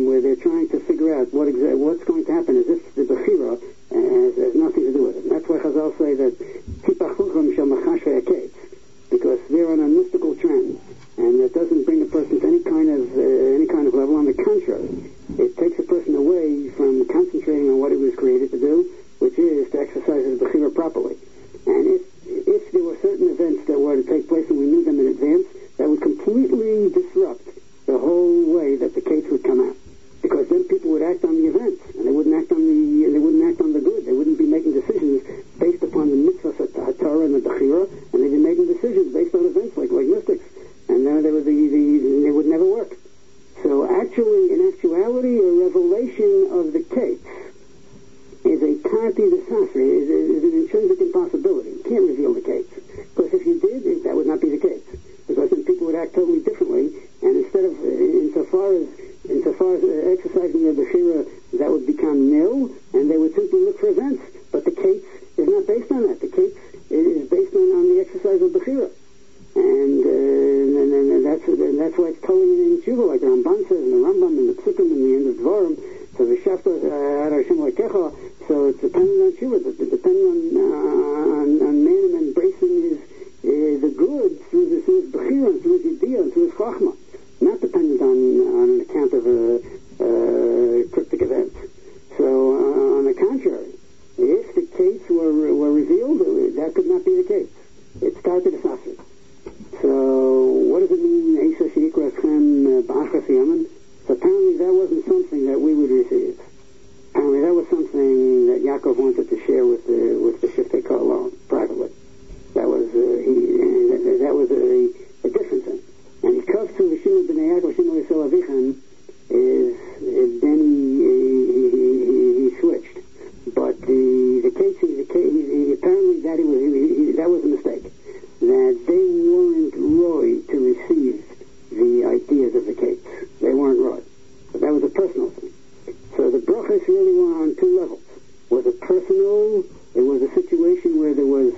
Speaker 1: personal thing. So the brachas really were on two levels. Was it personal? It was a situation where there was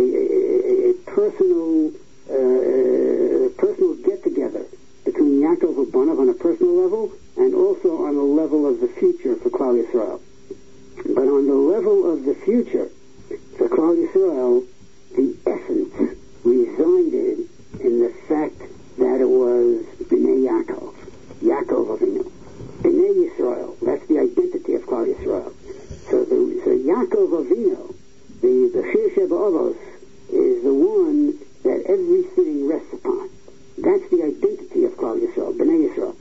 Speaker 1: a personal get-together between Yaakov and Banav on a personal level, and also on the level of the future for Klal Yisrael. But on the level of the future for Klal Yisrael, the essence resided in the fact that it was Bnei Yaakov, Yaakov Avinu, Bnei Yisrael. That's the identity of Klal Yisrael. So Yaakov Avinu, the Shir Sheba Avos, is the one that everything rests upon. That's the identity of Klal Yisrael, Bnei Yisrael.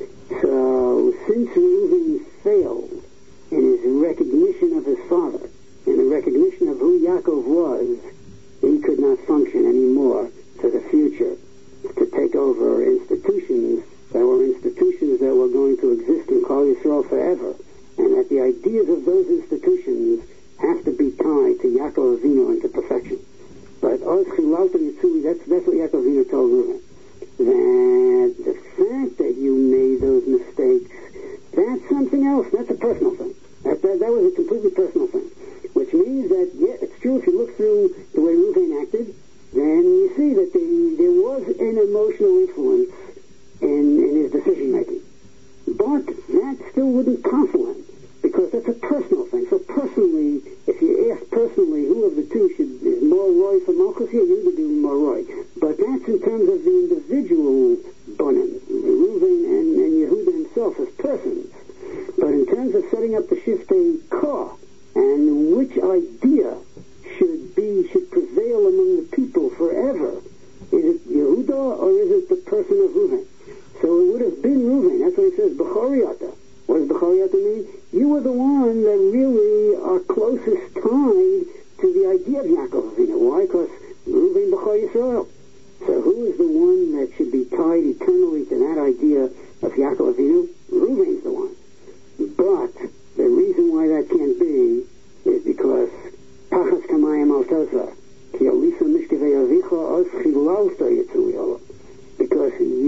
Speaker 1: So since Reuven failed in his recognition of his father, in the recognition of who Yaakov was, he could not function anymore for the future to take over institutions that were going to exist in Klal Yisrael forever, and that the ideas of those institutions have to be tied to Yaakov Avinu and to perfection. But Oz Chilalta Yitzui, that's what Yaakov Avinu told Reuven. That the fact that you made those mistakes, that's something else. That's a personal thing. That was a completely personal thing. Which means that, yeah, it's true, if you look through the way Reuven acted, then you see that there was an emotional influence in his decision-making. But that still wouldn't counsel him, because that's a personal thing. So personally, if you ask personally who of the two is more Roy for Malchus, yeah, you would be more Roy. But that's in terms of the individual Bonim, Reuven and Yehuda himself as persons. But in terms of setting up the Shiftei Kor, and which idea should prevail among the people forever, is it Yehuda or is it the person of Reuven? So it would have been Reuven. That's what he says, B'choriyata. What does B'choriyata mean? You were the one that really are closest tied to the idea of Yaakov Avinu. Why? Because Reuven B'chor Yisrael. So who is the one that should be tied eternally to that idea of Yaakov Avinu? Reuven's the one. But the reason why that can't be is because Pachas Kamayim Al Tosa, Ki Alisa Mishkevei Avicha Oz Chilalta Yitzui, because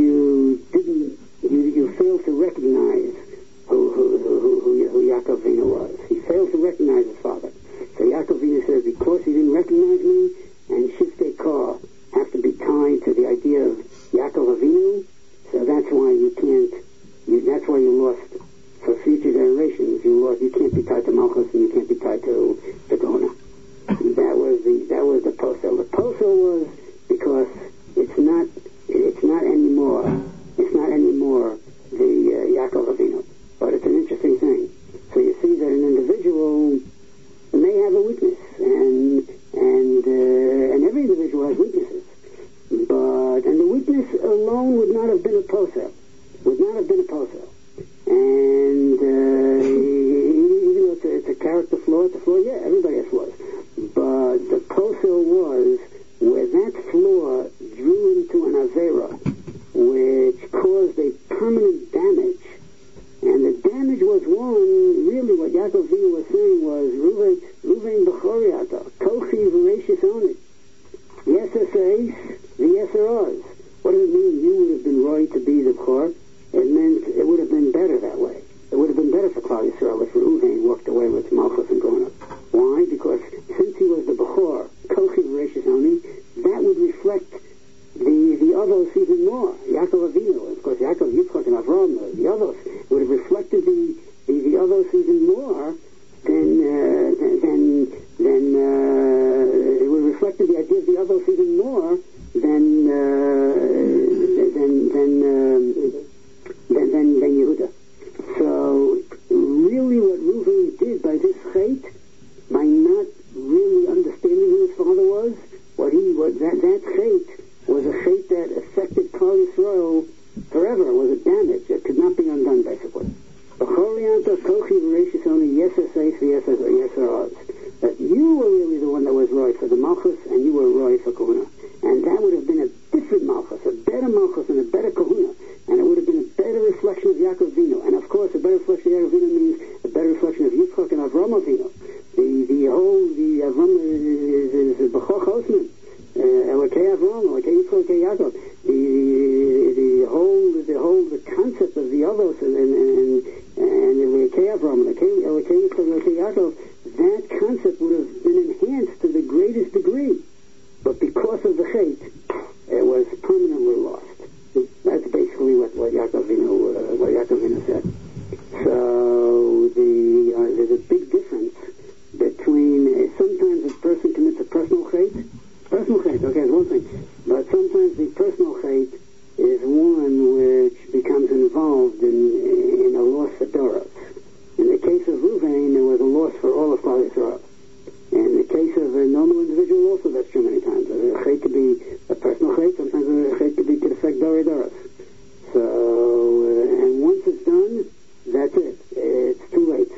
Speaker 1: you failed to recognize who Yaakov Avinu was. He failed to recognize his father. So Yaakov Avinu says, because he didn't recognize me, and Shiftei Kor have to be tied to the idea of Yaakov Avinu, so that's why that's why you lost. For future generations, you can't be tied to Malchus and you can't be tied to the Gona. That was the posel. The posel was because it's not anymore the Yaakov Avinu. But it's an interesting thing. So you see that an individual may have a weakness, and every individual has weaknesses. And the weakness alone would not have been a posel. And even though it's a character flaw, yeah, everybody has flaws. But the posel was where that flaw drew into an avera, which caused a permanent damage. And the damage was really what Yaakov Avinu was saying was, Reuven B'choriyata, Kochi V'Reishis Oni. Yes, the yes Oz. What does it mean? You would have been right to be the B'chor. It meant it would have been better that way. It would have been better for Klal Yisrael if Reuven walked away with Malchus and Gona. Why? Because since he was the Bechor, Kochi V'Reishis Oni, that would reflect the others even more. Yaakov Avinu, of course, Yaakov, Yitzchak, and Avram, the others, would have reflected the others even more than it would have reflected the idea of the others even more than Yehuda. So really what Reuven did by this chait, by not really understanding who his father was, that chait was a chait that affected Klal Yisrael forever. It was a damage that could not be undone, basically. That you were really the one that was right for the Malchus, and you were right for Kahuna. And that would have been a different Malchus, a better Malchus, and a better Kahuna. And it would have been a better reflection of Yaakov Avinu. And of course, a better reflection of Yaakov Avinu means a better reflection of Yitzchak and Avram Avinu. The Avram is B'chor Chosman. Elokei Avram, Elokei Yitzchak, Elokei Yaakov. The concept of the others and Elokei Yitzchak, Elokei Yaakov, that concept would have been enhanced to the greatest degree. But because of the Chet, it was permanently lost. That's basically what Yaakov Avinu said. So there's a big difference between sometimes a person commits a personal Chet. Personal Chet, okay, is one thing. But sometimes the personal Chet is one which becomes involved in a loss for Doros. In the case of Ruvain, there was a loss for all of Klal Yisrael. In the case of a normal individual, also that's true many times. A Chet could be a personal Chet, sometimes a Chet could affect Doros. So, and once it's done, that's it. It's too late.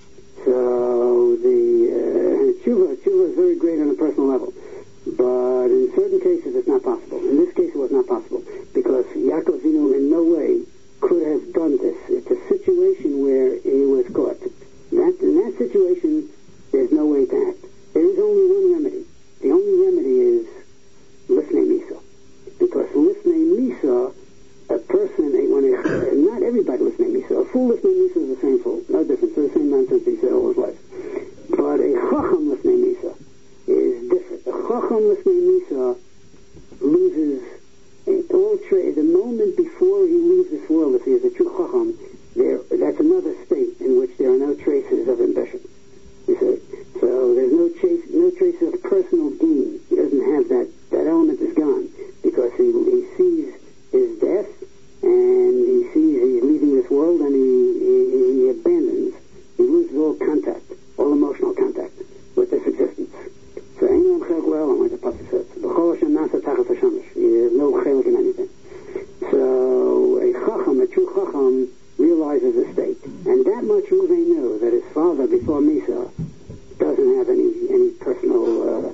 Speaker 1: So the tshuva is very great on a personal level. But in certain cases, it's not possible. In this case, it was not possible because Yaakov Avinu in no way could have done this. It's a situation where he was caught. In that situation, there's no way to act. There is only one remedy. The only remedy is Lifnei Misa. Because Lifnei Misa, a person, not everybody Lifnei Misa. A fool Lifnei Misa is the same fool. No difference. It's the same nonsense he said all his life. But a Chacham Lifnei Misa is different. A Chacham Lifnei Misa loses all trade. The moment before he leaves this world, if he is a true Chacham, that's another state in which there are no traces of ambition. You see? So there's no traces of personal gain. He doesn't have that. That element is gone because he sees his death and he sees he's leaving this world and he abandons. He loses all contact, all emotional contact with this existence. So Einam Chelk Le'olam, like the Pasuk says, B'chol Hashem Nasa Tachas Hashemesh. There's no chelik in anything. So a Chacham, a true Chacham, realizes a state, and that much Ruvain knew that his father before Misa doesn't have any personal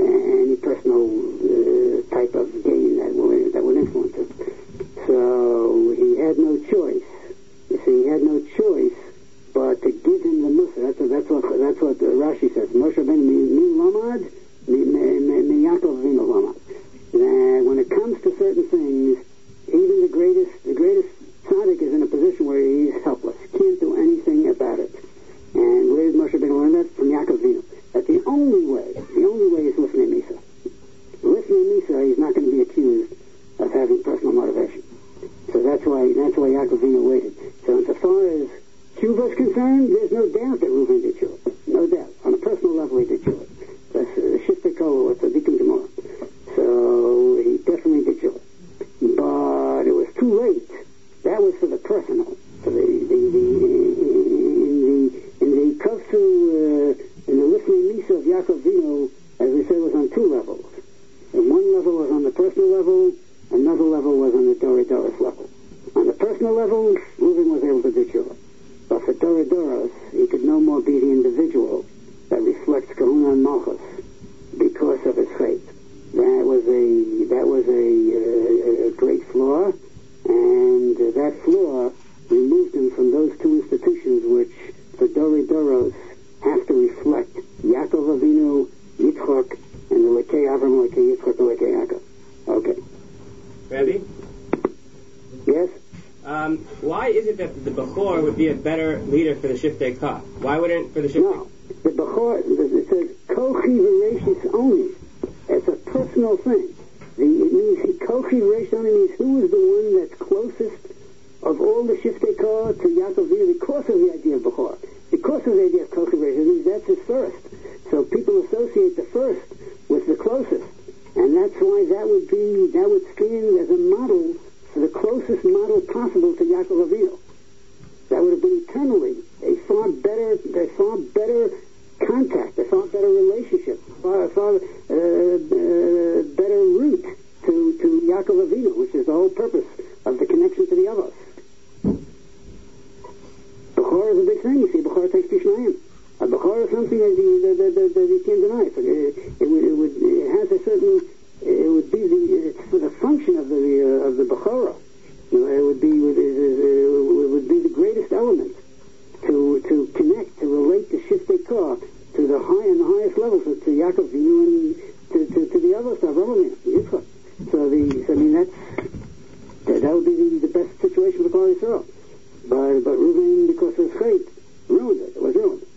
Speaker 1: type of gain that would influence him. So he had no choice. You see, he had no choice but to give him the Musa. That's what Rashi says. Moshe Rabbeinu min lamad min Yaakov Avinu lamad. That when it comes to certain things, even the greatest tzaddik is in a position where he's helpless. Can't do anything about it. And where did Moshe Rabbeinu learn that? From Yaakov Avinu. That the only way is Lifnei Misa. Lifnei Misa, he's not going to be accused of having personal motivation. So that's why Yaakov Avinu waited. So insofar as tshuva is concerned, there's no doubt that Reuven did tshuva. No doubt. On a personal level, he did tshuva. That's Shiftei Kol with the Tzadikim Gemara. So he definitely did tshuva. But it was too late. That was for the personal. For in the Kafsu, in the Lifnei Misa of Yaakov Avinu, as we said, was on two levels. And one level was on the personal level, another level was on the Doros level. On the personal level, Reuven was able to do tshuva. But for Doros, he could no more be the individual that reflects Kahuna and Malchus because of his faith. That was a great flaw, and that flaw removed him from those two institutions which, for Doros, have to reflect Yaakov Avinu, Yitzchak, and the Lekei Avram, Lekei Yitzchak, the Lekei Yaakov. Okay.
Speaker 2: Rabbi?
Speaker 1: Yes?
Speaker 2: Why is it that the Bechor would be a better leader for the Shiftei Kah? Why wouldn't for the Shiftei?
Speaker 1: No, the Bechor, it says Kochi V'Reishis only. It's a personal thing. It means Kochi V'Reishis only means who is the one that's closest of all the Shiftei Kah to Yaakov Avinu because of the idea of Bechor. Because of the idea of Kochi V'Reishis, means that's his first. So people associate the first with the closest. And that's why that would stand as a model for the closest model possible to Yaakov Avinu. That would have been eternally a far better contact, a far better relationship, far better route to Yaakov Avinu, which is the whole purpose of the connection to the others. Bechor is a big thing. You see, Bechor takes Pishnayim. A Bechor is something that you can't deny. It has a certain. It would be for the function of the Bechorah. It would be the greatest element to connect, to relate the Shiftei Kah to the highest levels, to Yaakov Avinu and to the other stuff, Yitzchak. So that would be the best situation for Klal Yisrael. But Reuven, because of his faith, ruined it. It was ruined.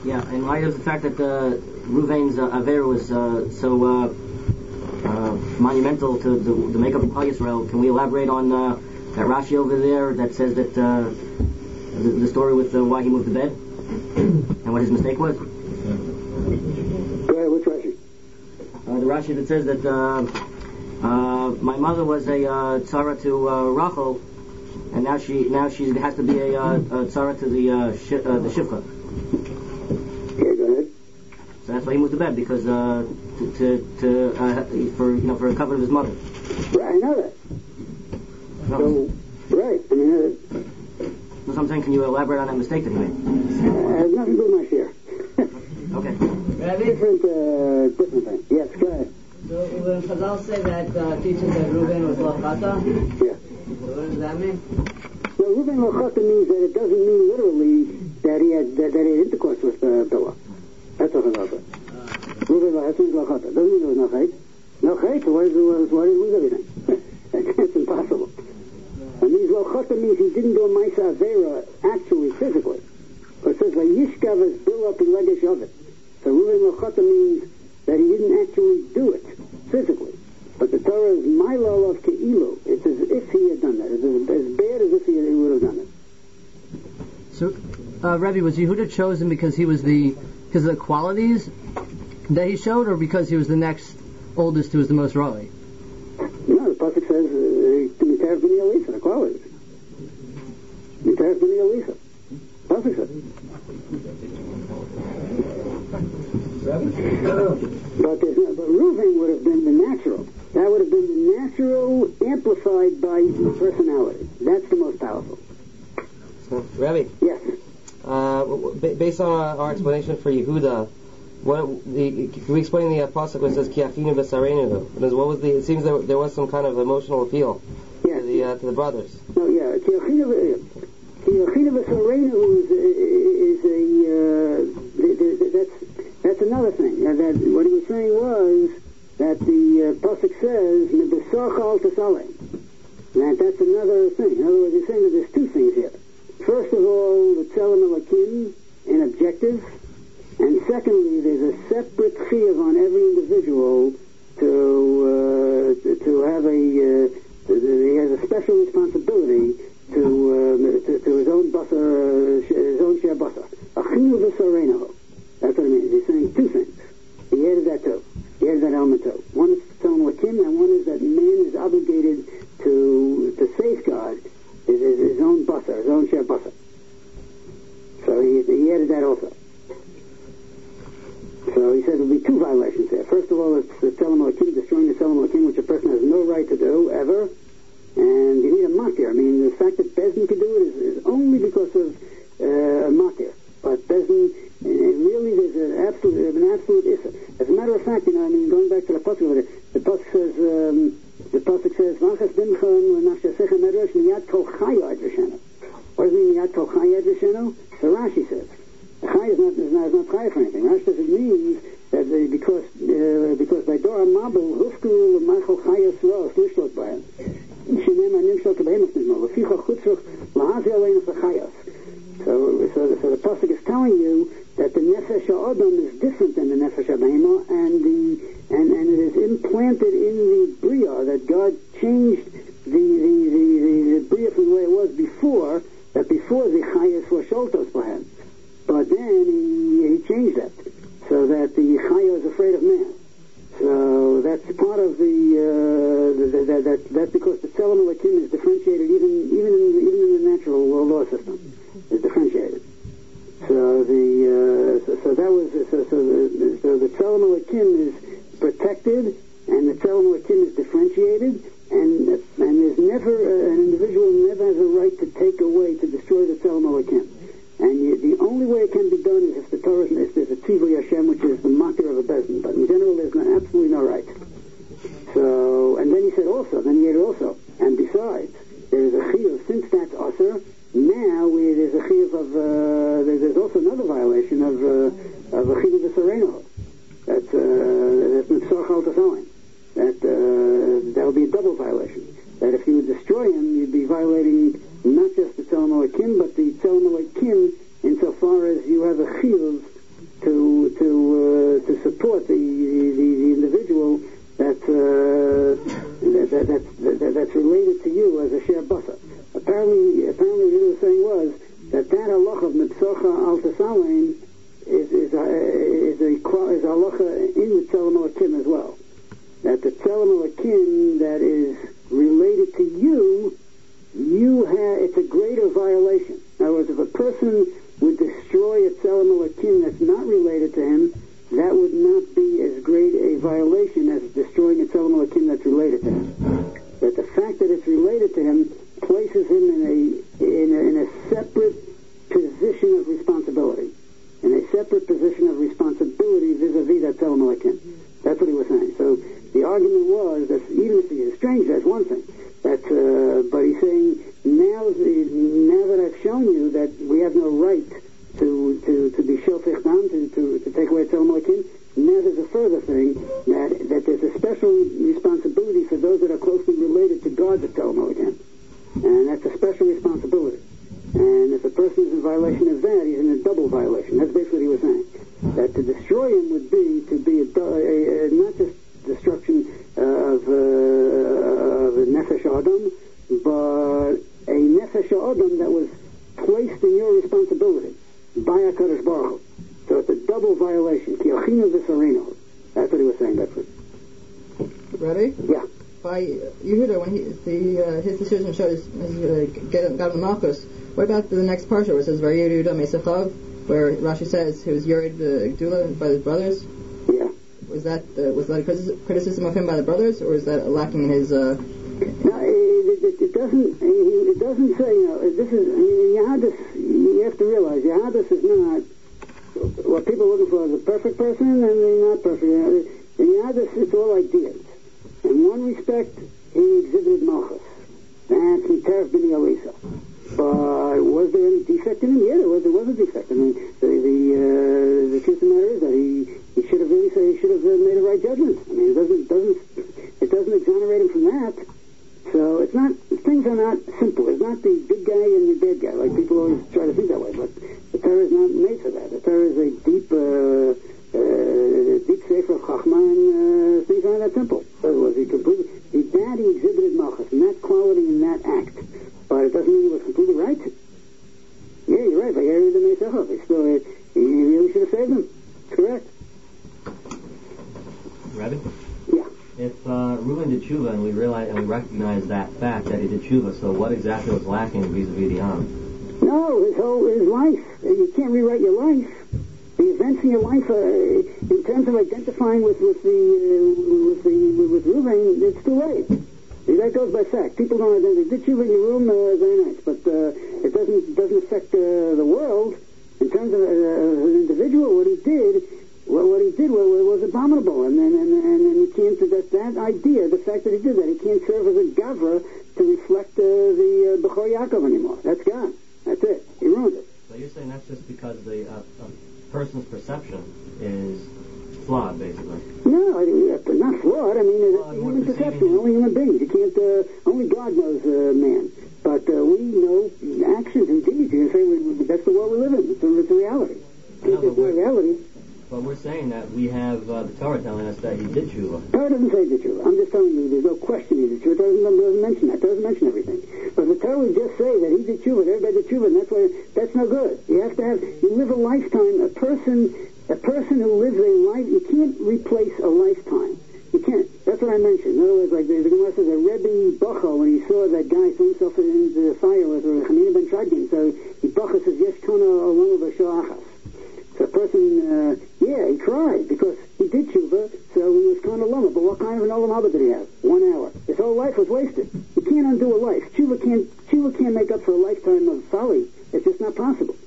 Speaker 3: Yeah, in light of the fact that Ruvain's Avera was so monumental to the makeup of Klal Yisrael, can we elaborate on that Rashi over there that says that the story with why he moved the bed and what his mistake was?
Speaker 1: Go ahead, which Rashi?
Speaker 3: The Rashi that says that my mother was a tzara to Rachel, and now she has to be a tzara to the Shivcha.
Speaker 1: Okay, go ahead.
Speaker 3: So that's why he moved to bed, because for a cover of his mother.
Speaker 1: Right, I know that.
Speaker 3: No.
Speaker 1: So, right. I mean,
Speaker 3: That's what I'm saying. Can you elaborate on that mistake that he made?
Speaker 1: has nothing to do with my share.
Speaker 3: Okay.
Speaker 1: Different thing. Yes, go ahead.
Speaker 4: So when Chazal say that teaches that Reuben was lo chata,
Speaker 1: Yeah.
Speaker 4: what does that mean?
Speaker 1: No, Reuben lo chata means that it doesn't mean literally that he had intercourse with Bilhah. That's what Chazal said. Reuben lo chata. Doesn't mean there was no chait. No chait, so why did he lose everything? That's impossible. It means lo chata means he didn't do a Maisa Avera actually, physically. But it says Vayishkav es Bilhah pilegesh ovet. So Reuben lo chata means that he didn't actually do it physically. But the Torah is Milo of Ke'ilu. It's as if he had done that. It's as bad as if he would have done it.
Speaker 5: So, Rebbe, was Yehuda chosen because of the qualities that he showed, or because he was the next oldest who was the most Raleigh?
Speaker 1: No, the Pasuk says, Mitav b'ni Elisa, the qualities. Mitav b'ni Elisa. Pasuk says. But Reuven would have been the natural. That would have been the natural amplified by personality. That's the most powerful.
Speaker 6: Rabbi?
Speaker 1: Yes.
Speaker 6: Based on our explanation for Yehuda, can we explain the pasuk where it says Kiafinu v'Sarenu? What was it seems there was some kind of emotional appeal to the brothers.
Speaker 1: No, yeah. Kiafinu v'Sarenu that's another thing. That what he was saying was that the pasuk says "Nebesachal Tasalem." That's another thing. In other words, he's saying that there's two things here. First of all, the Tzelem Elokim in objective, and secondly, there's a separate chiyuv on every individual to have he has a special responsibility to his own basar, his own share basar. Achinu v'Sarenu. That's what it means. He's saying two things. He added that too. He added that element too. One is Tzelem Elokim, and one is that man is obligated to safeguard his own basar, his own share basar. So he added that also. So he said there'll be two violations there. First of all, it's the Tzelem Elokim, destroying the Tzelem Elokim, which a person has no right to do, ever. And you need a makir. I mean, the fact that Bezdin could do it is only because of a makir. But Bezdin, really, there's an absolute issa. As a matter of fact, going back to the pasuk, the pasuk says, "V'achas bimcha nafshesecha medrash miyad kol chaya adreshenu." What does it mean miyad kol chaya adreshenu? So Rashi says, the chaya is not chaya for anything. Rashi says it means that because by Dora Mabel hufku l'machol chaya suros lishlot b'hem shinem animshol k'behemoth nidmo l'ficha chutzruch l'hazi aleinu v'chayos. So the pasuk is telling you that the nefesh ha'adam is different than the nefesh ha'behema, and it is implanted in the bria that God changed the bria from the way it was before. That before the chayas were sholtos b'hem, but then he changed that so that the chaya is afraid of man. So that's part of that's because the Tzelem Elokim is differentiated even in the natural law system. Is differentiated. So the Tzelem Elokim is protected, and the Tzelem Elokim is differentiated, and there's never an individual never has a right to take away, to destroy the Tzelem Elokim. And the only way it can be done is if the Torah, if there's a Tzivui Hashem, which is the makir of a bezdin. But in general, there's absolutely no right. So, and then he added also, and besides, there is a chiyuv, since that's usher, now there's a chiyuv of, there's also another violation of a chiyuv v'Sarenu. That's mitzvah tasalim. That would be a double violation. That if you would destroy him, you'd be violating not just the Tzelem Elokim, but the Tzelem Elokim insofar as you have a chiyuv halacha in the Tzelem Elokim as well. That the Tzelem Elokim that is related to you, it's a greater violation. In other words, if a person would destroy a Tzelem Elokim that's not related to him, that would not be as great a violation as destroying a Tzelem Elokim that's related to him. But the fact that it's related to him places him in a separate position of responsibility. In a separate position of responsibility vis-a-vis that Tzelem Elokim. That's what he was saying. So the argument was that even if he is a stranger, that's one thing. But he's saying, now that I've shown you that we have no right to be shofech dam, to take away Tzelem Elokim, now there's a further thing, that there's a special responsibility for those that are closely related to guard the Tzelem Elokim. And that's a special responsibility. And if a person is in violation of that, he's in a double violation. That's basically what he was saying. That to destroy him would be to be not just destruction of a nefesh adam, but a nefesh adam that was placed in your responsibility by HaKadosh Baruch Hu. So it's a double violation. Ki achinu v'sarinu. That's what he was saying. That's what.
Speaker 7: Ready?
Speaker 1: Yeah.
Speaker 7: By Yehuda, when his decision showed his got him Malchus. What about the next parsha where it says Vayeru Yehuda Mesachav, where Rashi says he was Yered Gdula by his brothers?
Speaker 1: Yeah.
Speaker 7: Was that a criticism of him by the brothers, or is that lacking in his?
Speaker 1: No, it doesn't. It doesn't say. This is. Yahadus. You have to realize Yahadus is not what people are looking for is a perfect person, and they're not perfect. In Yahadus, it's all ideas. In one respect, he exhibited Malchus. That's Miteref B'nai Elisa. But was there any defect in him? Yeah, there was a defect. I mean, the truth of the matter is that he should have made a right judgment. I mean, it doesn't exonerate him from that. So it's not, things are not simple. It's not the good guy and the bad guy, like people always try to think that way. But the Torah is not made for that. The Torah is a deep sefer of Chachma, and things aren't that simple. So was he completely? He exhibited Malchus, and that quality in that act. But it doesn't mean he was completely right. Yeah, you're right. He really should have saved him. It's correct.
Speaker 3: Rabbi?
Speaker 1: Yeah.
Speaker 3: If Reuben did tshuva and we recognize that fact that he did tshuva, so what exactly was lacking vis-a-vis the Am?
Speaker 1: No, his life. You can't rewrite your life. The events in your life, in terms of identifying with Reuben, it's too late. That goes by fact. People don't identify. Did tshuva in your room? Very nice, but it doesn't affect the world in terms of an individual. What he did was abominable, and you can't. That idea, the fact that he did that, he can't serve as a gavra to reflect the Bechor Yaakov anymore. That's gone. That's it. He ruined it.
Speaker 3: So you're saying that's just because the person's perception is flawed, basically.
Speaker 1: No, not flawed. I mean, it's human perception. Only human beings. You can't. Only God knows man. But we know actions and deeds. You can say that's the world we live in. It's a reality.
Speaker 3: No,
Speaker 1: it's a reality.
Speaker 3: But we're saying that we have the Torah telling us that he did tshuva.
Speaker 1: Torah doesn't say he did tshuva. I'm just telling you, there's no question he did tshuva. It doesn't mention that. It doesn't mention everything. But the Torah would just say that he did tshuva, everybody did tshuva, and that's no good. You live a lifetime. A person who lives a life, you can't replace a lifetime. You can't. That's what I mentioned. In other words, like the Gemara says, a Rebbe Bacha, when he saw that guy throw himself into the fire with Chanina ben Shadgin, so Bacha says, Yesh Kona Olam V'Shoachas. So a person, he cried because he did tshuva, so he was kind of lama. But what kind of an olam haba did he have? 1 hour. His whole life was wasted. You can't undo a life. Tshuva can't make up for a lifetime of folly. It's just not possible.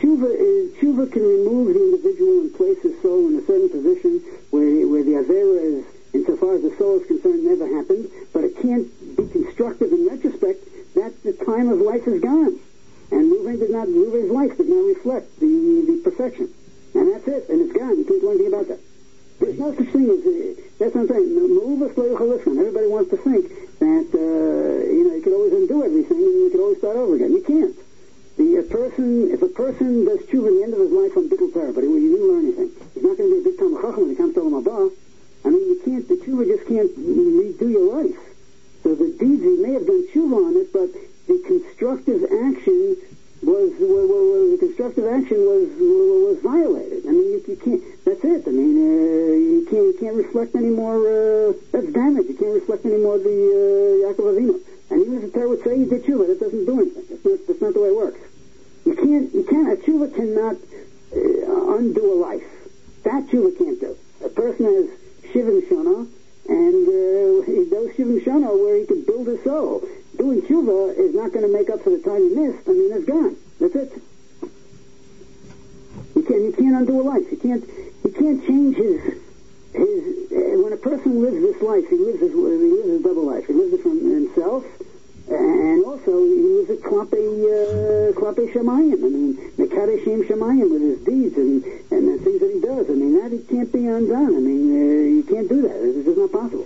Speaker 1: Tshuva can remove the individual and place his soul in a certain position where the avera is, insofar as the soul is concerned, never happened. But it can't be constructive in retrospect. That the time of life is gone, and Reuven's life did not reflect the perfection. And that's it, and it's gone. You can't do anything about that. There's no such thing as, that's what I'm saying, everybody wants to think that, you could always undo everything and you could always start over again. You can't. If a person does tshuva at the end of his life on Bittul Torah, but he didn't learn anything, he's not going to be a big Talmid Chacham when he comes to Olam Haba. I mean, the tshuva just can't redo your life. So the deeds, he may have done tshuva on it, but the constructive action was violated. I mean, you can't. That's it. I mean, can't reflect any more, that's damage. You can't reflect any more the Yaakov Avinu. And even if the Torah would say you did tshuva, that doesn't do anything. That's not the way it works. A tshuva cannot undo a life. That tshuva can't do. A person has Shivim Shana, and those Shivim Shana where he could build his soul. Doing tshuva is not going to make up for the time he missed. I mean, it's gone. That's it. You can't undo a life. He can't change his when a person lives this life, he lives a double life. He lives it from himself, and also he lives it klape shemayim. I mean, mekadesh shem shemayim with his deeds and the things that he does. I mean, that it can't be undone. I mean, you can't do that. It's just not possible.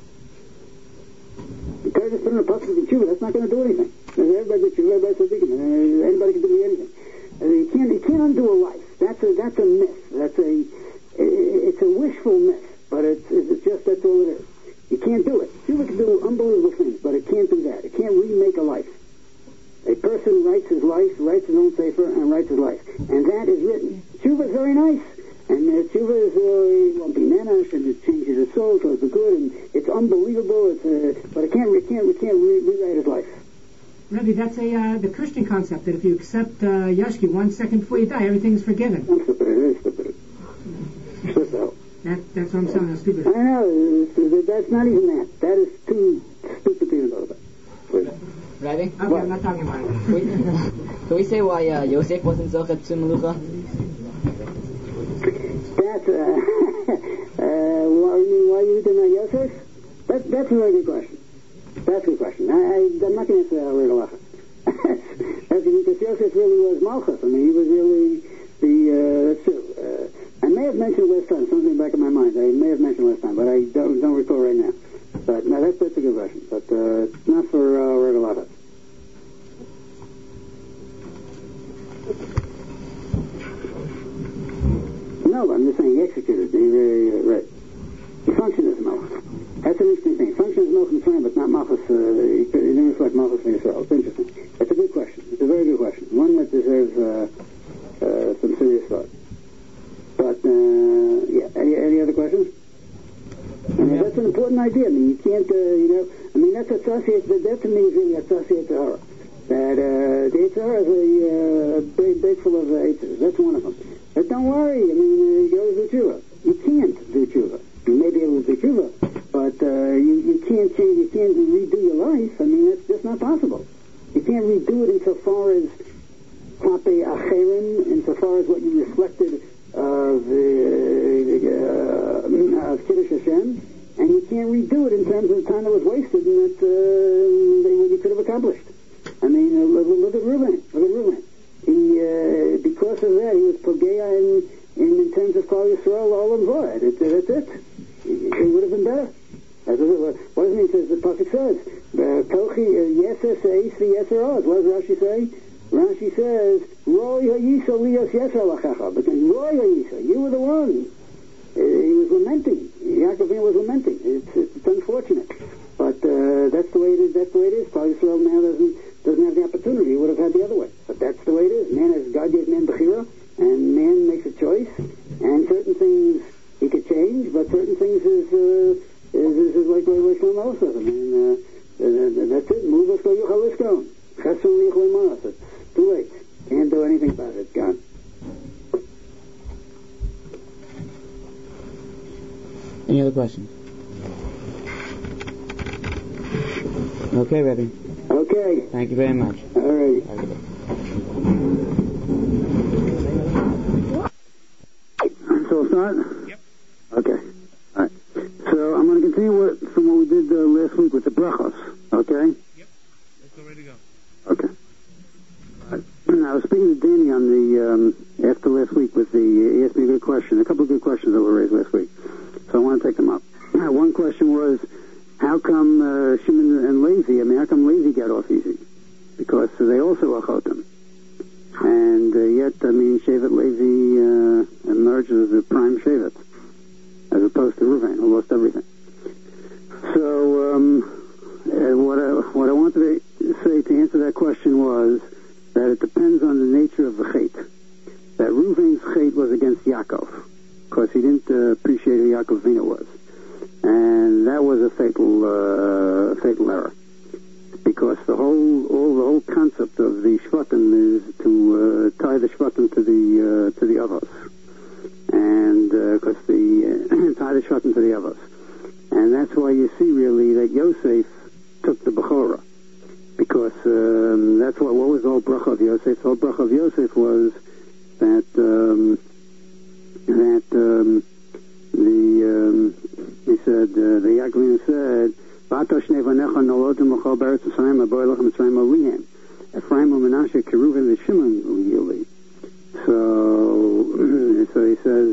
Speaker 1: The Torah just put in a pasuk of tshuva. That's not going to do anything. Everybody gets tshuva. Everybody's thinking. Anybody can do anything. You can't undo a life. That's a myth. It's a wishful myth, but it's just that's all it is. You can't do it. Tshuva can do unbelievable things, but it can't do that. It can't remake a life. A person writes his life, writes his own sefer, and writes his life, and that is written. Tshuva is very nice, and tshuva is won't be menash, and it changes his soul towards the good, and it's unbelievable. But it can't rewrite his life.
Speaker 8: Rebbe, that's the Christian concept that if you accept Yashki 1 second before you die, everything's forgiven.
Speaker 1: I'm stupid. It is stupid.
Speaker 8: That's what I'm saying. I'm stupid.
Speaker 1: I know. That's not even that. That is too stupid to even know about.
Speaker 4: Rebbe?
Speaker 8: Okay, I'm not talking about it.
Speaker 4: Can we say why Yosef wasn't Zochet to Melucha?
Speaker 1: That's why you didn't know Yosef? That's a very good question. That's a good question. I'm not going to answer that word halacha. That's because Yosef really was Malchus. I mean, he was really that's true. I may have mentioned last time, something in the back of my mind. I may have mentioned last time, but I don't recall right now. But no, that's a good question. But it's not for word halacha. No, I'm just saying he executed. Right. He functioned as Malchus. That's an interesting thing. Function as Malchus Mitzrayim, but not Malchus. He didn't reflect Malchus in Israel. It's interesting. It's a good question. It's a very good question. One that deserves some serious thought. But yeah, any other questions? I mean, that's an important idea. I mean, you can't, I mean, that's associated. That to me is really associated to horror. That the Yitzhar is a big full of Yitzhars. That's one of them. But don't worry. I mean, you go to do tshuva. You can't do tshuva. You may be able to do tshuva, but you can't change. You can't redo your life. I mean, that's just not possible. You can't redo it insofar as klape acherim, insofar as what you reflected of Kiddush Hashem, and you can't redo it in terms of the time that was wasted and that you could have accomplished. I mean, look at Reuben. He, because of that, he was pogea in terms of Klal Yisrael all of void. That's it. It would have been better. What does it mean? Says the pasuk says, "Tochi yeses eis v'yeser oz." What does Rashi say? Rashi says, "Roy hayisa lios yeser lachacha." But then, Roy hayisa, you were the one. He was lamenting. Yaakov was lamenting. It's unfortunate, but that's the way it is. That's the way it is. Klal Yisrael now doesn't have the opportunity. He would have had the other way. But that's the way it is. Man, as God gave man bechira, and man makes a choice, and certain things he could change, but certain things is like Shlomo says. I mean, that's it. Move us go yuchalisko. Chesron lichleimanos. It's too late. Can't do anything about it. It's gone.
Speaker 9: Any other questions? Okay, Rebbe.
Speaker 1: Okay.
Speaker 9: Thank you very much.
Speaker 1: All right. So we'll start?
Speaker 2: Yep.
Speaker 1: Okay. All right. So I'm going to continue from what we did last week with the brachos. Okay?
Speaker 2: Yep. Let's go ready to go.
Speaker 1: Okay. I was speaking to Danny on the after last week he asked me a good question, a couple of good questions that were raised last week. So I want to take them up. One question was, how come Shimon and Levi, how come Levi got off easy? Because they also are chotem. And yet, Shevet Levi emerged as the prime Shevet, as opposed to Reuven, who lost everything. So, what I wanted to say to answer that question was that it depends on the nature of the chait. That Reuven's chait was against Yaakov, because he didn't appreciate who Yaakov Avinu was. And that was a fatal error. Because the whole concept of the Shvatim is to tie the Shvatim to the Avos. And, because tie the Shvatim to the Avos. And that's why you see really that Yosef took the Bechorah. Because that's what was the whole bracha of Yosef? The whole bracha of Yosef was that he said the Yaakov said Vatosh Nevanecha Nolodim L'chol Beretz Mitzrayim Aboy Lechem Mitzrayim Alihem Ephraim u'Menashe Keruven v'Shimon Yili. So he says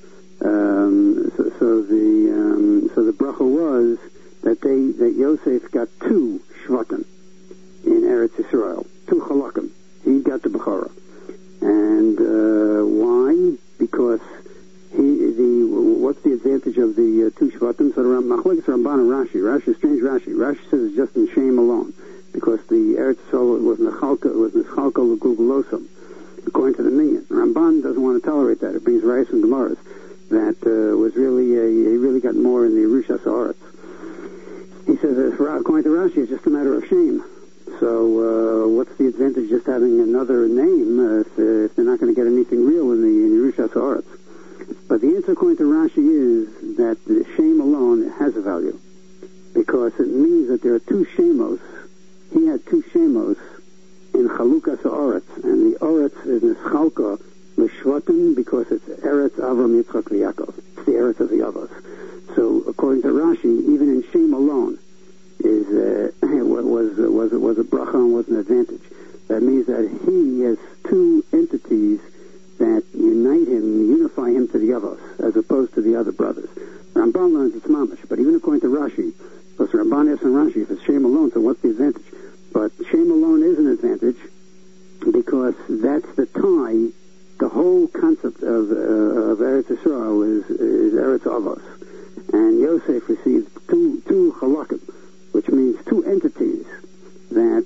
Speaker 1: so the bracha was that Yosef got 2 Shvatim in Eretz Yisrael, 2 Chalakim. He got the Bechorah. And why? Because what's the advantage of the 2 Shvatim? So the Machlokes Ramban and Rashi, strange Rashi. Rashi says it's just in shame alone, because the Eretz Yisrael was Nechalka L'Gulgulosum, according to the Minyan. Ramban doesn't want to tolerate that. It brings Rayos and Gemaras that was really he really got more in the Yerushas Haaretz. He says according to Rashi, it's just a matter of shame. So what's the advantage just having another name if they're not going to get anything real in Yerushas Haaretz? But the answer according to Rashi is that the shame alone has a value, because it means that there are 2 shemos. He had 2 shemos in Chalukas Haaretz, and the Haaretz is Nischalka L'Shvatim because it's Eretz Avram Yitzchak Yaakov. It's the Eretz of the Avos. So according to Rashi, even in shame alone is was a bracha and was an advantage. That means that he has 2 entities that unify him to the Avos, as opposed to the other brothers. Ramban learns it's mamash, but even according to Rashi, because Ramban asks in Rashi, if it's shame alone, so what's the advantage? But shame alone is an advantage, because that's the tie. The whole concept of Eretz Yisrael is Eretz Avos. And Yosef received 2 Chalakim, which means 2 entities that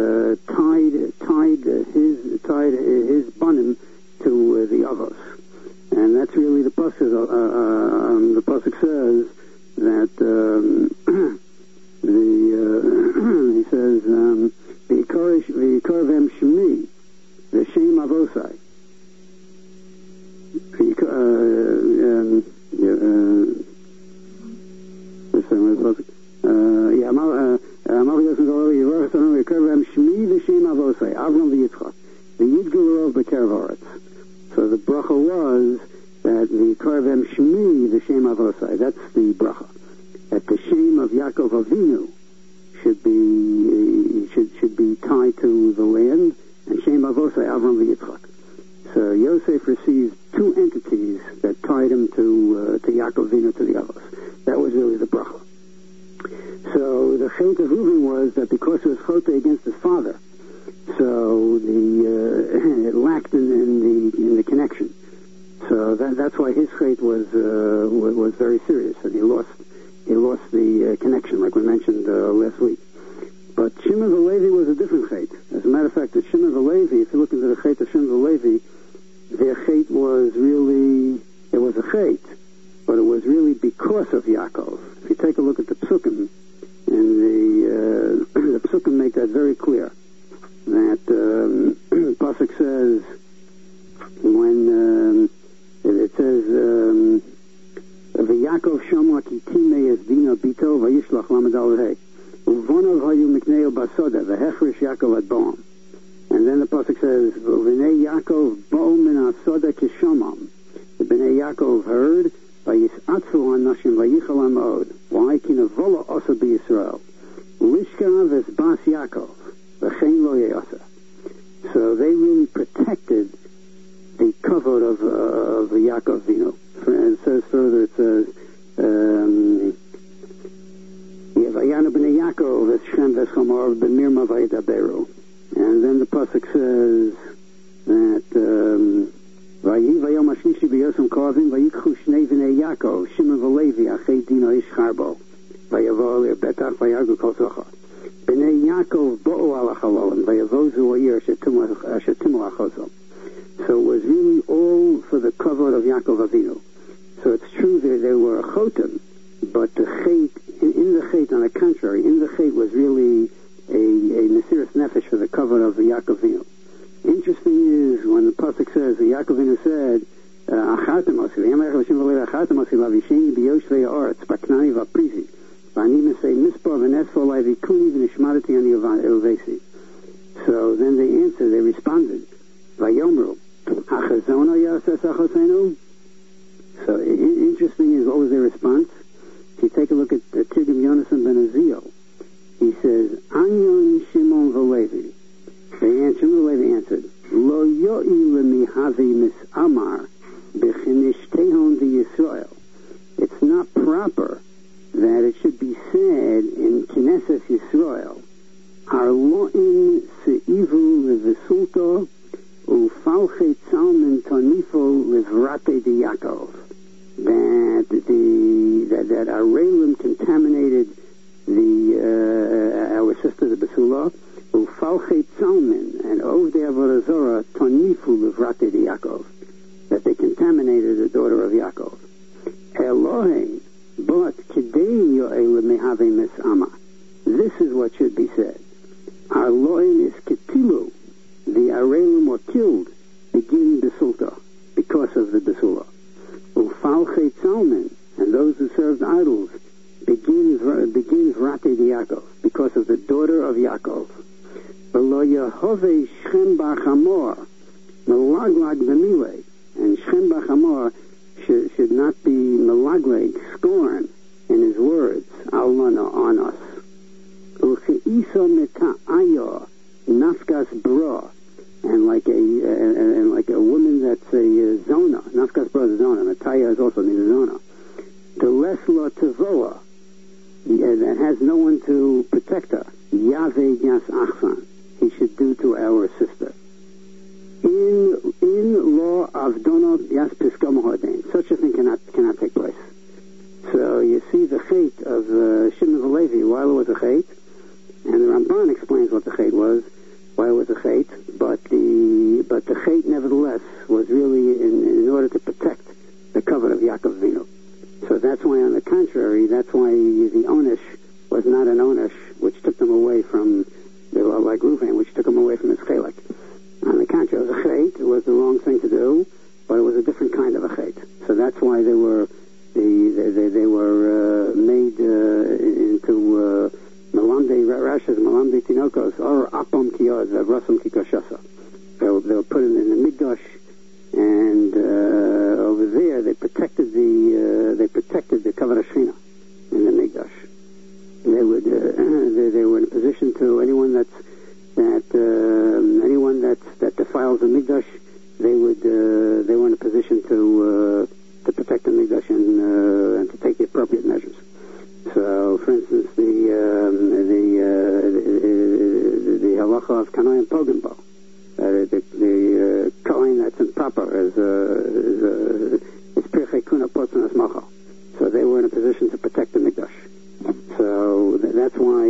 Speaker 1: tied his banim to the Avos. And that's really the pasuk. The pasuk says that he says v'yikarvem shmi v'shem avosai. Amar Yosef Yivarach Sanon v'yikarvem shmi v'shem avosai Avram v'Yitzchak v'yidgulurov b'kerev haaretz. So the bracha was that the Karvem Shmi, the Shem Avosai, that's the bracha. That the shame of Yaakov Avinu should be tied to the land, and Shem Avosai, Avram v'Yitzchak. So Yosef received 2 entities that tied him to Yaakov Avinu, to the Avos. That was really the bracha. So the fate of Reuben was that because he was chote against his father, so it lacked in the connection. So that's why his fate was very serious, and he lost the connection, like we mentioned last week. But Shimon v'Levi was a different fate. As a matter of fact, Shimon v'Levi, if you look into the fate of Shimon v'Levi, their fate was really, it was a fate, but it was really because of Yaakov. If you take a look at the Psukim, and the Psukim make that very clear. That pasuk says when it says v'Yaakov shama ki timei es dina bito v'yishlach lamed alei uvonav hayu mikneo basoda v'hechrish Yaakov ad boam. And then the pasuk says v'nei Yaakov bo'om min asoda kishamam. The bnei Yaakov heard v'yisatzu hanashim v'yichalam od. Why? Ki nevola osa b'Yisrael lishka v'es Yaakov. So they really protected the cover of Yaakov Avinu. And it says further, it says, Vayanu b'nei Yaakov v'shem v'schamor b'mirma v'yidaberu. And then the pasuk says that Vayi vayom hashlishi b'yosem kovim vayikchu shnei v'nei Yaakov Shimon v'Levi achei dino ish charbo vayavo betach vayagu kol zochar. B'nei Yaakov bo'u al ha'chalon vayavozu ha'ir asher timu ha'chozom. So it was really all for the cover of Yaakov Avinu. So chotem, but the chait, in the chait, on the contrary, in the chait was really a Mesiras Nefesh for the cover of the Yaakov Avinu. Interesting is when the pasuk says, the Yaakov Avinu said, "Achartem osi, v'yam erech v'shem v'leil achartem osi, v'avisheni b'yoshvei ha'aretz, b'knani v'aprizi, v'ani mesei mispar v'nesfo lai v'ikuni v'nishmadati ani uvesi." So then they answered, they responded, "Vayomru, hachazona yases achosenu." So interesting is, what was their response? If you take a look at Tigim Yonasan ben Azio, he says, "Anyon Shimon v'Levi." Shimon v'Levi answered, "Lo yo'i lemihavi misamar b'chinishtehon d'Yisrael." It's not proper that it should be said in Knesset Yisrael, "Arlo'in se'ivu levesulto ufalche tzalmen tonifo levrate de Yaakov." That Arelim contaminated our sister the Basula, ufalche tzalmen, and ovdei avodah zarah tonifu levrate de Yaakov, that they contaminated the daughter of Yaakov. Elohim, but kidei yo'el mehave misama. This is what should be said. Arloim is ketilu. The Arelim were killed, begin Besulta, because of the Basula. Ufalche tzalmen, and those who served idols, begins Rate de Yaakov, because of the daughter of Yaakov. V'lo Yehove Shem B'Chamor, Melaglag B'milei, and Shem B'Chamor should not be Melaglag, scorn, in his words, Alana, on us. Uche'iso Meta'ayo, Nafkas Bra, and like a woman that's a zona, Nafkas Bra is zona, Meta'aya is also means zona. The Lesla Tavoa, that has no one to protect her. Yave Yas Achsan, he should do to our sister. In law of Donot Yas Piskam Hordain, such a thing cannot take place. So you see the chait of Shimon v'Levi, while it was a chait, and the Ramban explains what the chait was, why it was a chait, but the chait nevertheless was really in order to protect the cover of Yaakov Avinu. So that's why, on the contrary, that's why the Onish was not an Onish, which took them away from, like Reuven, which took them away from his chelek. On the contrary, it was a chait, it was the wrong thing to do, but it was a different kind of a chait. So that's why they were made into Malamde Rashes, Malamde Tinokos, or Apom Kiyod, Rasum Kikoshasa. They were put in the Mikdash, and over there they protected the Kavod Shechina in the Mikdash. They were in a position to anyone that defiles the Mikdash, they were in a position to protect the Mikdash and to take the appropriate measures. So, for instance, the halacha of Kanoim Pogenbo, the Kohen that's improper is Pirchei Kuna Potzanas Macha. So they were in a position to protect the Mikdash. So that's why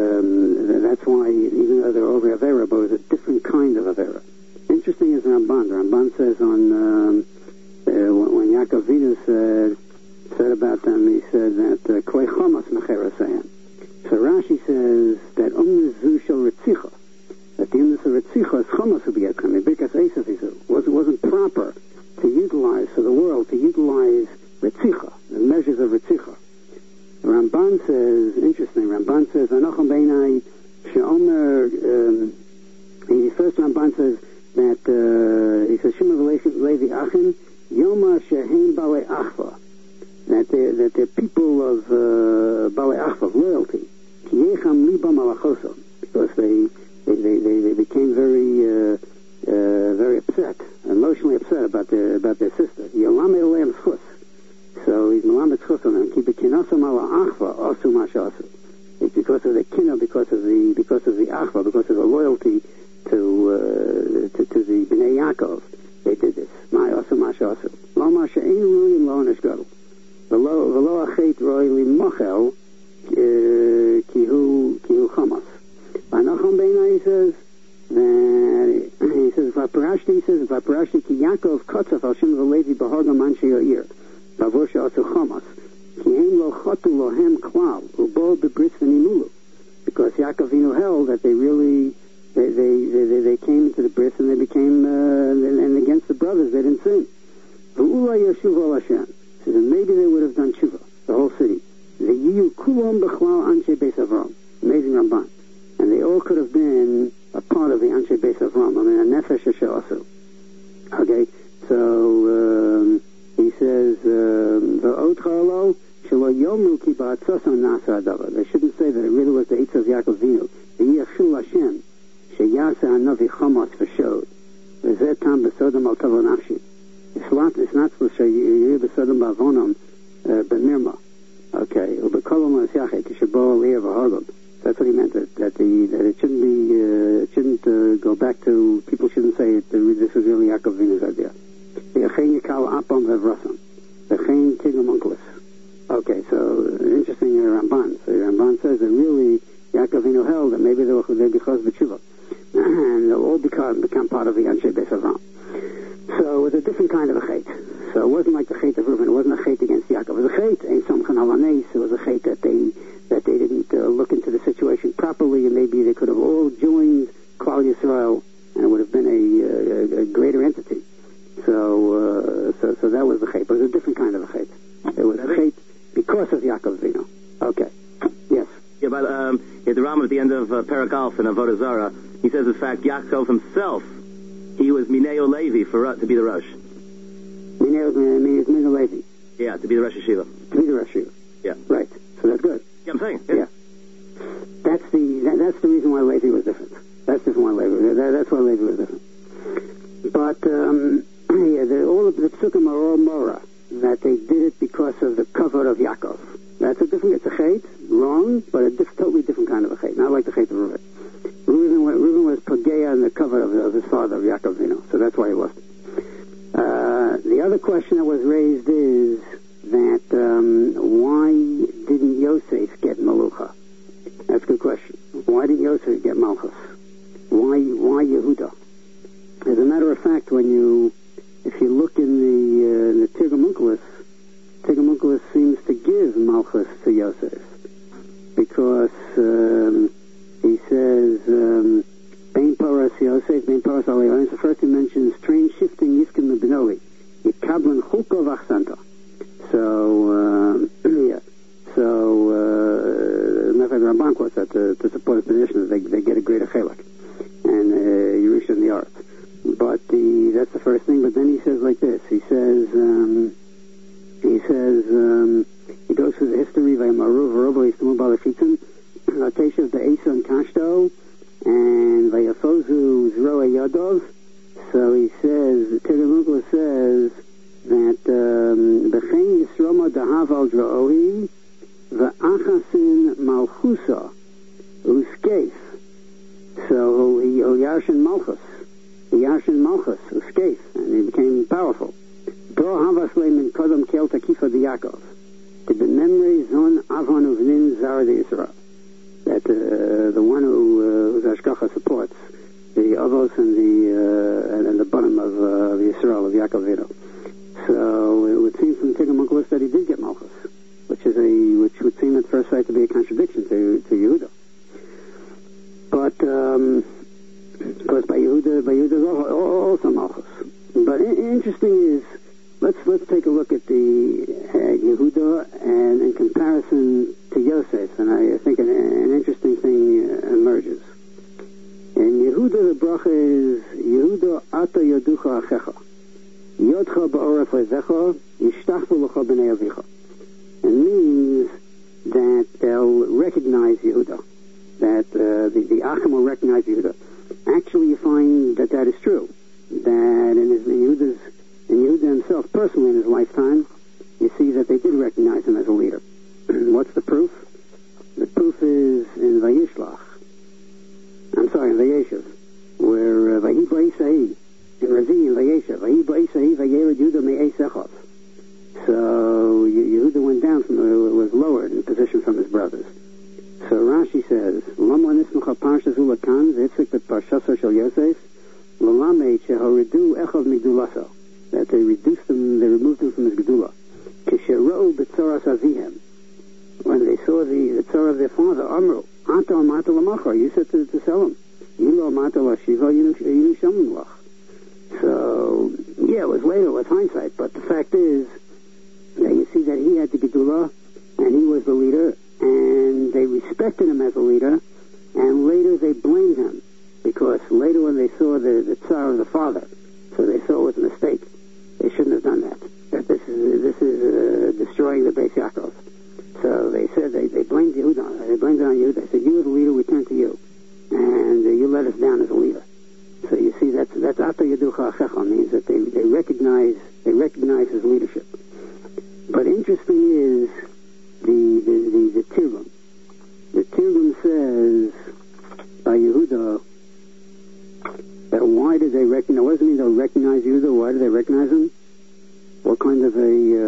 Speaker 1: even though they're over Avera, but it was a different kind of Avera. Interesting is Ramban. The Ramban says when Yaakov Avinu said about them, he said that Koi Chomas Mecherasayan. So Rashi says that Omnizu Shel Ritzicha, that the illness of Ritzicha is Chomas Ubiyatchem, Birkas Esav Izu. It wasn't proper to utilize, for the world, to utilize Ritzicha, the measures of Ritzicha. Ramban says, interesting, Ramban says, Anacham Beinai She'omer, first Ramban says that, he says, Shimon v'Levi Achim, Yoma Shehem Balei Achva, that they're people of Balei Achva, of loyalty, Kiyecham Libam Alachosom, because they became very upset, emotionally upset about their sister. Yolam Eleim Schus. So he's Malamed Schus on them. Keep the Kinasam Ala Achva Asu Mashasu. It's because of the Kina, because of the Achva, because of the loyalty to the Bnei Yaakov. They did this. My Asu Mashasu. Lo Masha Ein Ruyin Lo Onish Gadol. V'lo Achet Roi Li Mochel Kihu Chamas. Anacham Beinai, he says Vaparashti Ki Yaakov Kotzaf Al Shem V'Levi B'Hargam Anshe Yoir Vavosha Asu Chamas Ki lohem klal ubo bebris v'nimulu, because Yaakov Avinu held that they really they came into the bris and they became and against the brothers they didn't sin. V'ula yeshuv al Hashem. So then maybe they would have done tshuva, the whole city. The yiyu kulom b'chlal anshe beis Avram. Amazing Ramban. And they all could have been a part of the anshe beis Avram. I mean, a nefesh also. Okay, so he says v'ot charlo shelo yomu ki ba'atzoson nasa adavar. They shouldn't say that it really was the Eitz of Yaakov Avinu. The yechul Hashem sheyasa hanavi chamos v'shod. V'zeh tam b'sodom al tavo nafshi. It's not so you the Sodom Bavonam Bemirma. Okay, Ubekolom Yachek Shabo Leah Vahagam. That's what he meant. That it shouldn't go back to, people shouldn't say it, this was really Yaakov Avinu's idea. The Achein Yikal Apam Vevrasam. The Achein Tigum Unkelus. Okay, so interesting Ramban. So Ramban says that really Yaakov Avinu held that maybe they because of the tshuva, and they'll all become part of the Anshe Beis Avram. So it was a different kind of a chait. So it wasn't like the chait of Reuben. It wasn't a chait against Yaakov. It was a chait, a samchan alanes. It was a chait that they didn't look into the situation properly, and maybe they could have all joined Klal Yisrael, and it would have been a greater entity. So that was the chait. But it was a different kind of a chait. It was a chait because of Yaakov Avinu. Okay. Yes.
Speaker 10: Yeah, but at the Ram at the end of Perek Alf in Avodah Zarah, he says, in fact, Yaakov himself, he was Mineo Levi to be the Rosh.
Speaker 1: Mineo Levi.
Speaker 10: Yeah, to be the Rosh Yeshiva.
Speaker 1: To be the Rosh Yeshiva.
Speaker 10: Yeah.
Speaker 1: Right. So that's good.
Speaker 10: Yeah, I'm saying.
Speaker 1: Yeah. That's the reason why Levi was different. That's why Levi was different. But all of the psukim are all mora, that they did it because of the cover of Yaakov. It's a chait, wrong, but a totally different kind of a chait, not like the chait of Reuben. Reuben was Pagea in the cover of his father, of Yaakov Avinu, so that's why he lost it. The other question that was raised is that why didn't Yosef get Malucha? That's a good question. Why didn't Yosef get Malchus? Why Yehuda? As a matter of fact, if you look in the Tirgum Unkelus seems to give Malchus to Yosef, because he says, Bein Paras Yosef, Bein Paras Aleon. So first he mentions train shifting Yiskim Benoli, Yikablan Chukov Achsanta. So, yeah. So, matter of fact, Ramban quotes that to support his position, that they get a greater chelak, and Yerusha in the art. But that's the first thing. But then he says like this. He says he goes through the history of Maruv Robo Yistamul Balachitim, Lateshav the Asa and Kashto, and Vayafozu Zroa Yadov. So he says, the Tirgum says that B'chein Yisroma Dahaval Dro'ohi V'achasin Malchusa Uskef. So he Yarshin Malchus. Yarshin Malchus Uskef, and he became powerful. Do Havasle Min Kodom Kel Takifa the Yaakov. To be memory Zon Avon Uvnin Zara de Yisrael. That the one whose Ashkacha supports the Avos and the bottom of Yisrael, of Yaakov Avinu. So it would seem from Tigum Unkelus that he did get Malchus, which would seem at first sight to be a contradiction to Yehuda. But because by Yehuda is also Malchus. But interesting is, let's take a look at the Yehuda and in comparison to Yosef, and I think an interesting thing emerges. In Yehuda, the bracha is Yehuda Ata Yoducha Achecha Yodcha Ba'oref Lezecha Yishtachvu L'cha B'nei Avicha. It means that they'll recognize Yehuda, that the Achim will recognize Yehuda. Actually, you find that is true. That in Yehuda himself, personally in his lifetime, you see that they did recognize him as a leader. What's the proof? The proof is in Vayishlach. I'm sorry, in Vayeshev, where Vahi Ba'isai, in Razi, in Vayeshev, Vahi Ba'isai, Vayered Yehuda Me'esechov. So Yehuda went down was lowered in position from his brothers. So Rashi says, Lama Nismacha Parsha Zulakan, Zitzik the Parshasa Shel Yosef, Lalame Chehoridu Echov Migdulaso, that they removed him from his Gedula. Kisherou B'tzoras Avihem, when they saw the tzara of their father, Amru, Ata Amata Lamachar, you said to sell him. Yilo Amata Lashiva, Yinu Shaman Lach. So, yeah, it was later with hindsight, but the fact is that you see that he had the Gedula, and he was the leader, and they respected him as a leader, and later they blamed him, because later when they saw the Tsar of the father, so they saw it was a mistake. They shouldn't have done that. That this is destroying the Beis Yaakov. So they said, they blamed Yehuda. They blamed it on Yehuda. They said, you were the leader, we turn to you. And you let us down as a leader. So you see, that's Ata Yaducha Achecha, means that they recognize his leadership. But interesting is the Tirgum. The Tirgum says by Yehuda that why did they recognize? What does it mean they'll recognize Yehuda? Why did they recognize him? What kind of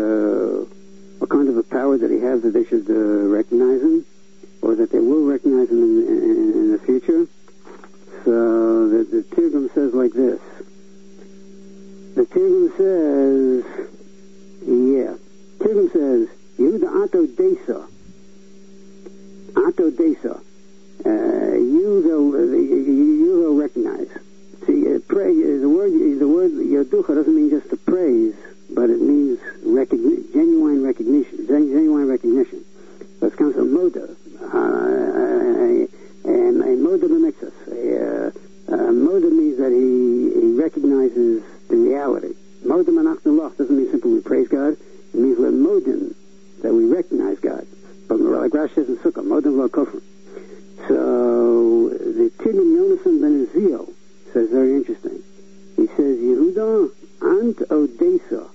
Speaker 1: a power did he have that they should recognize him, or that they will recognize him in the future? So the Tirgum says like this. The Tirgum says, Tirgum says, Yehuda Ato Desa. Ato Desa. You will recognize. See, the word Yaducha doesn't mean just to praise, but it means genuine recognition. So it comes from Moda. And a Moda b'mitzvah. Moda means that he recognizes the reality. Moda manachnulach doesn't mean simply we praise God. It means we're modin, that we recognize God. But like Rashi says in Sukkah, modin lo kofrim. So the Tirgum Yonasan ben Ezio says very interesting. He says, Yehuda ant Odessa.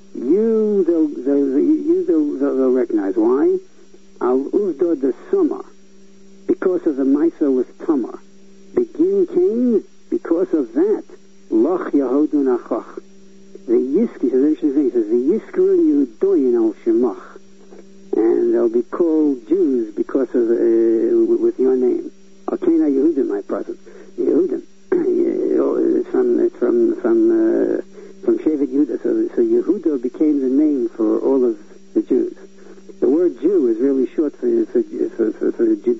Speaker 1: They'll recognize. Why? Al Uvda de Summer, because of the Maisa with Tamar. Begin came because of that. Loch Yehodun Achach. The Yiski, so interesting thing, he says, the Yiskerun Yehudoyin al Shemach. And they'll be called Jews because of with your name. Alkena Yehudim, my prophet. Yehudim. It's from Shevet Yehuda. So Yehuda became the name for all of the Jews. The word Jew is really short for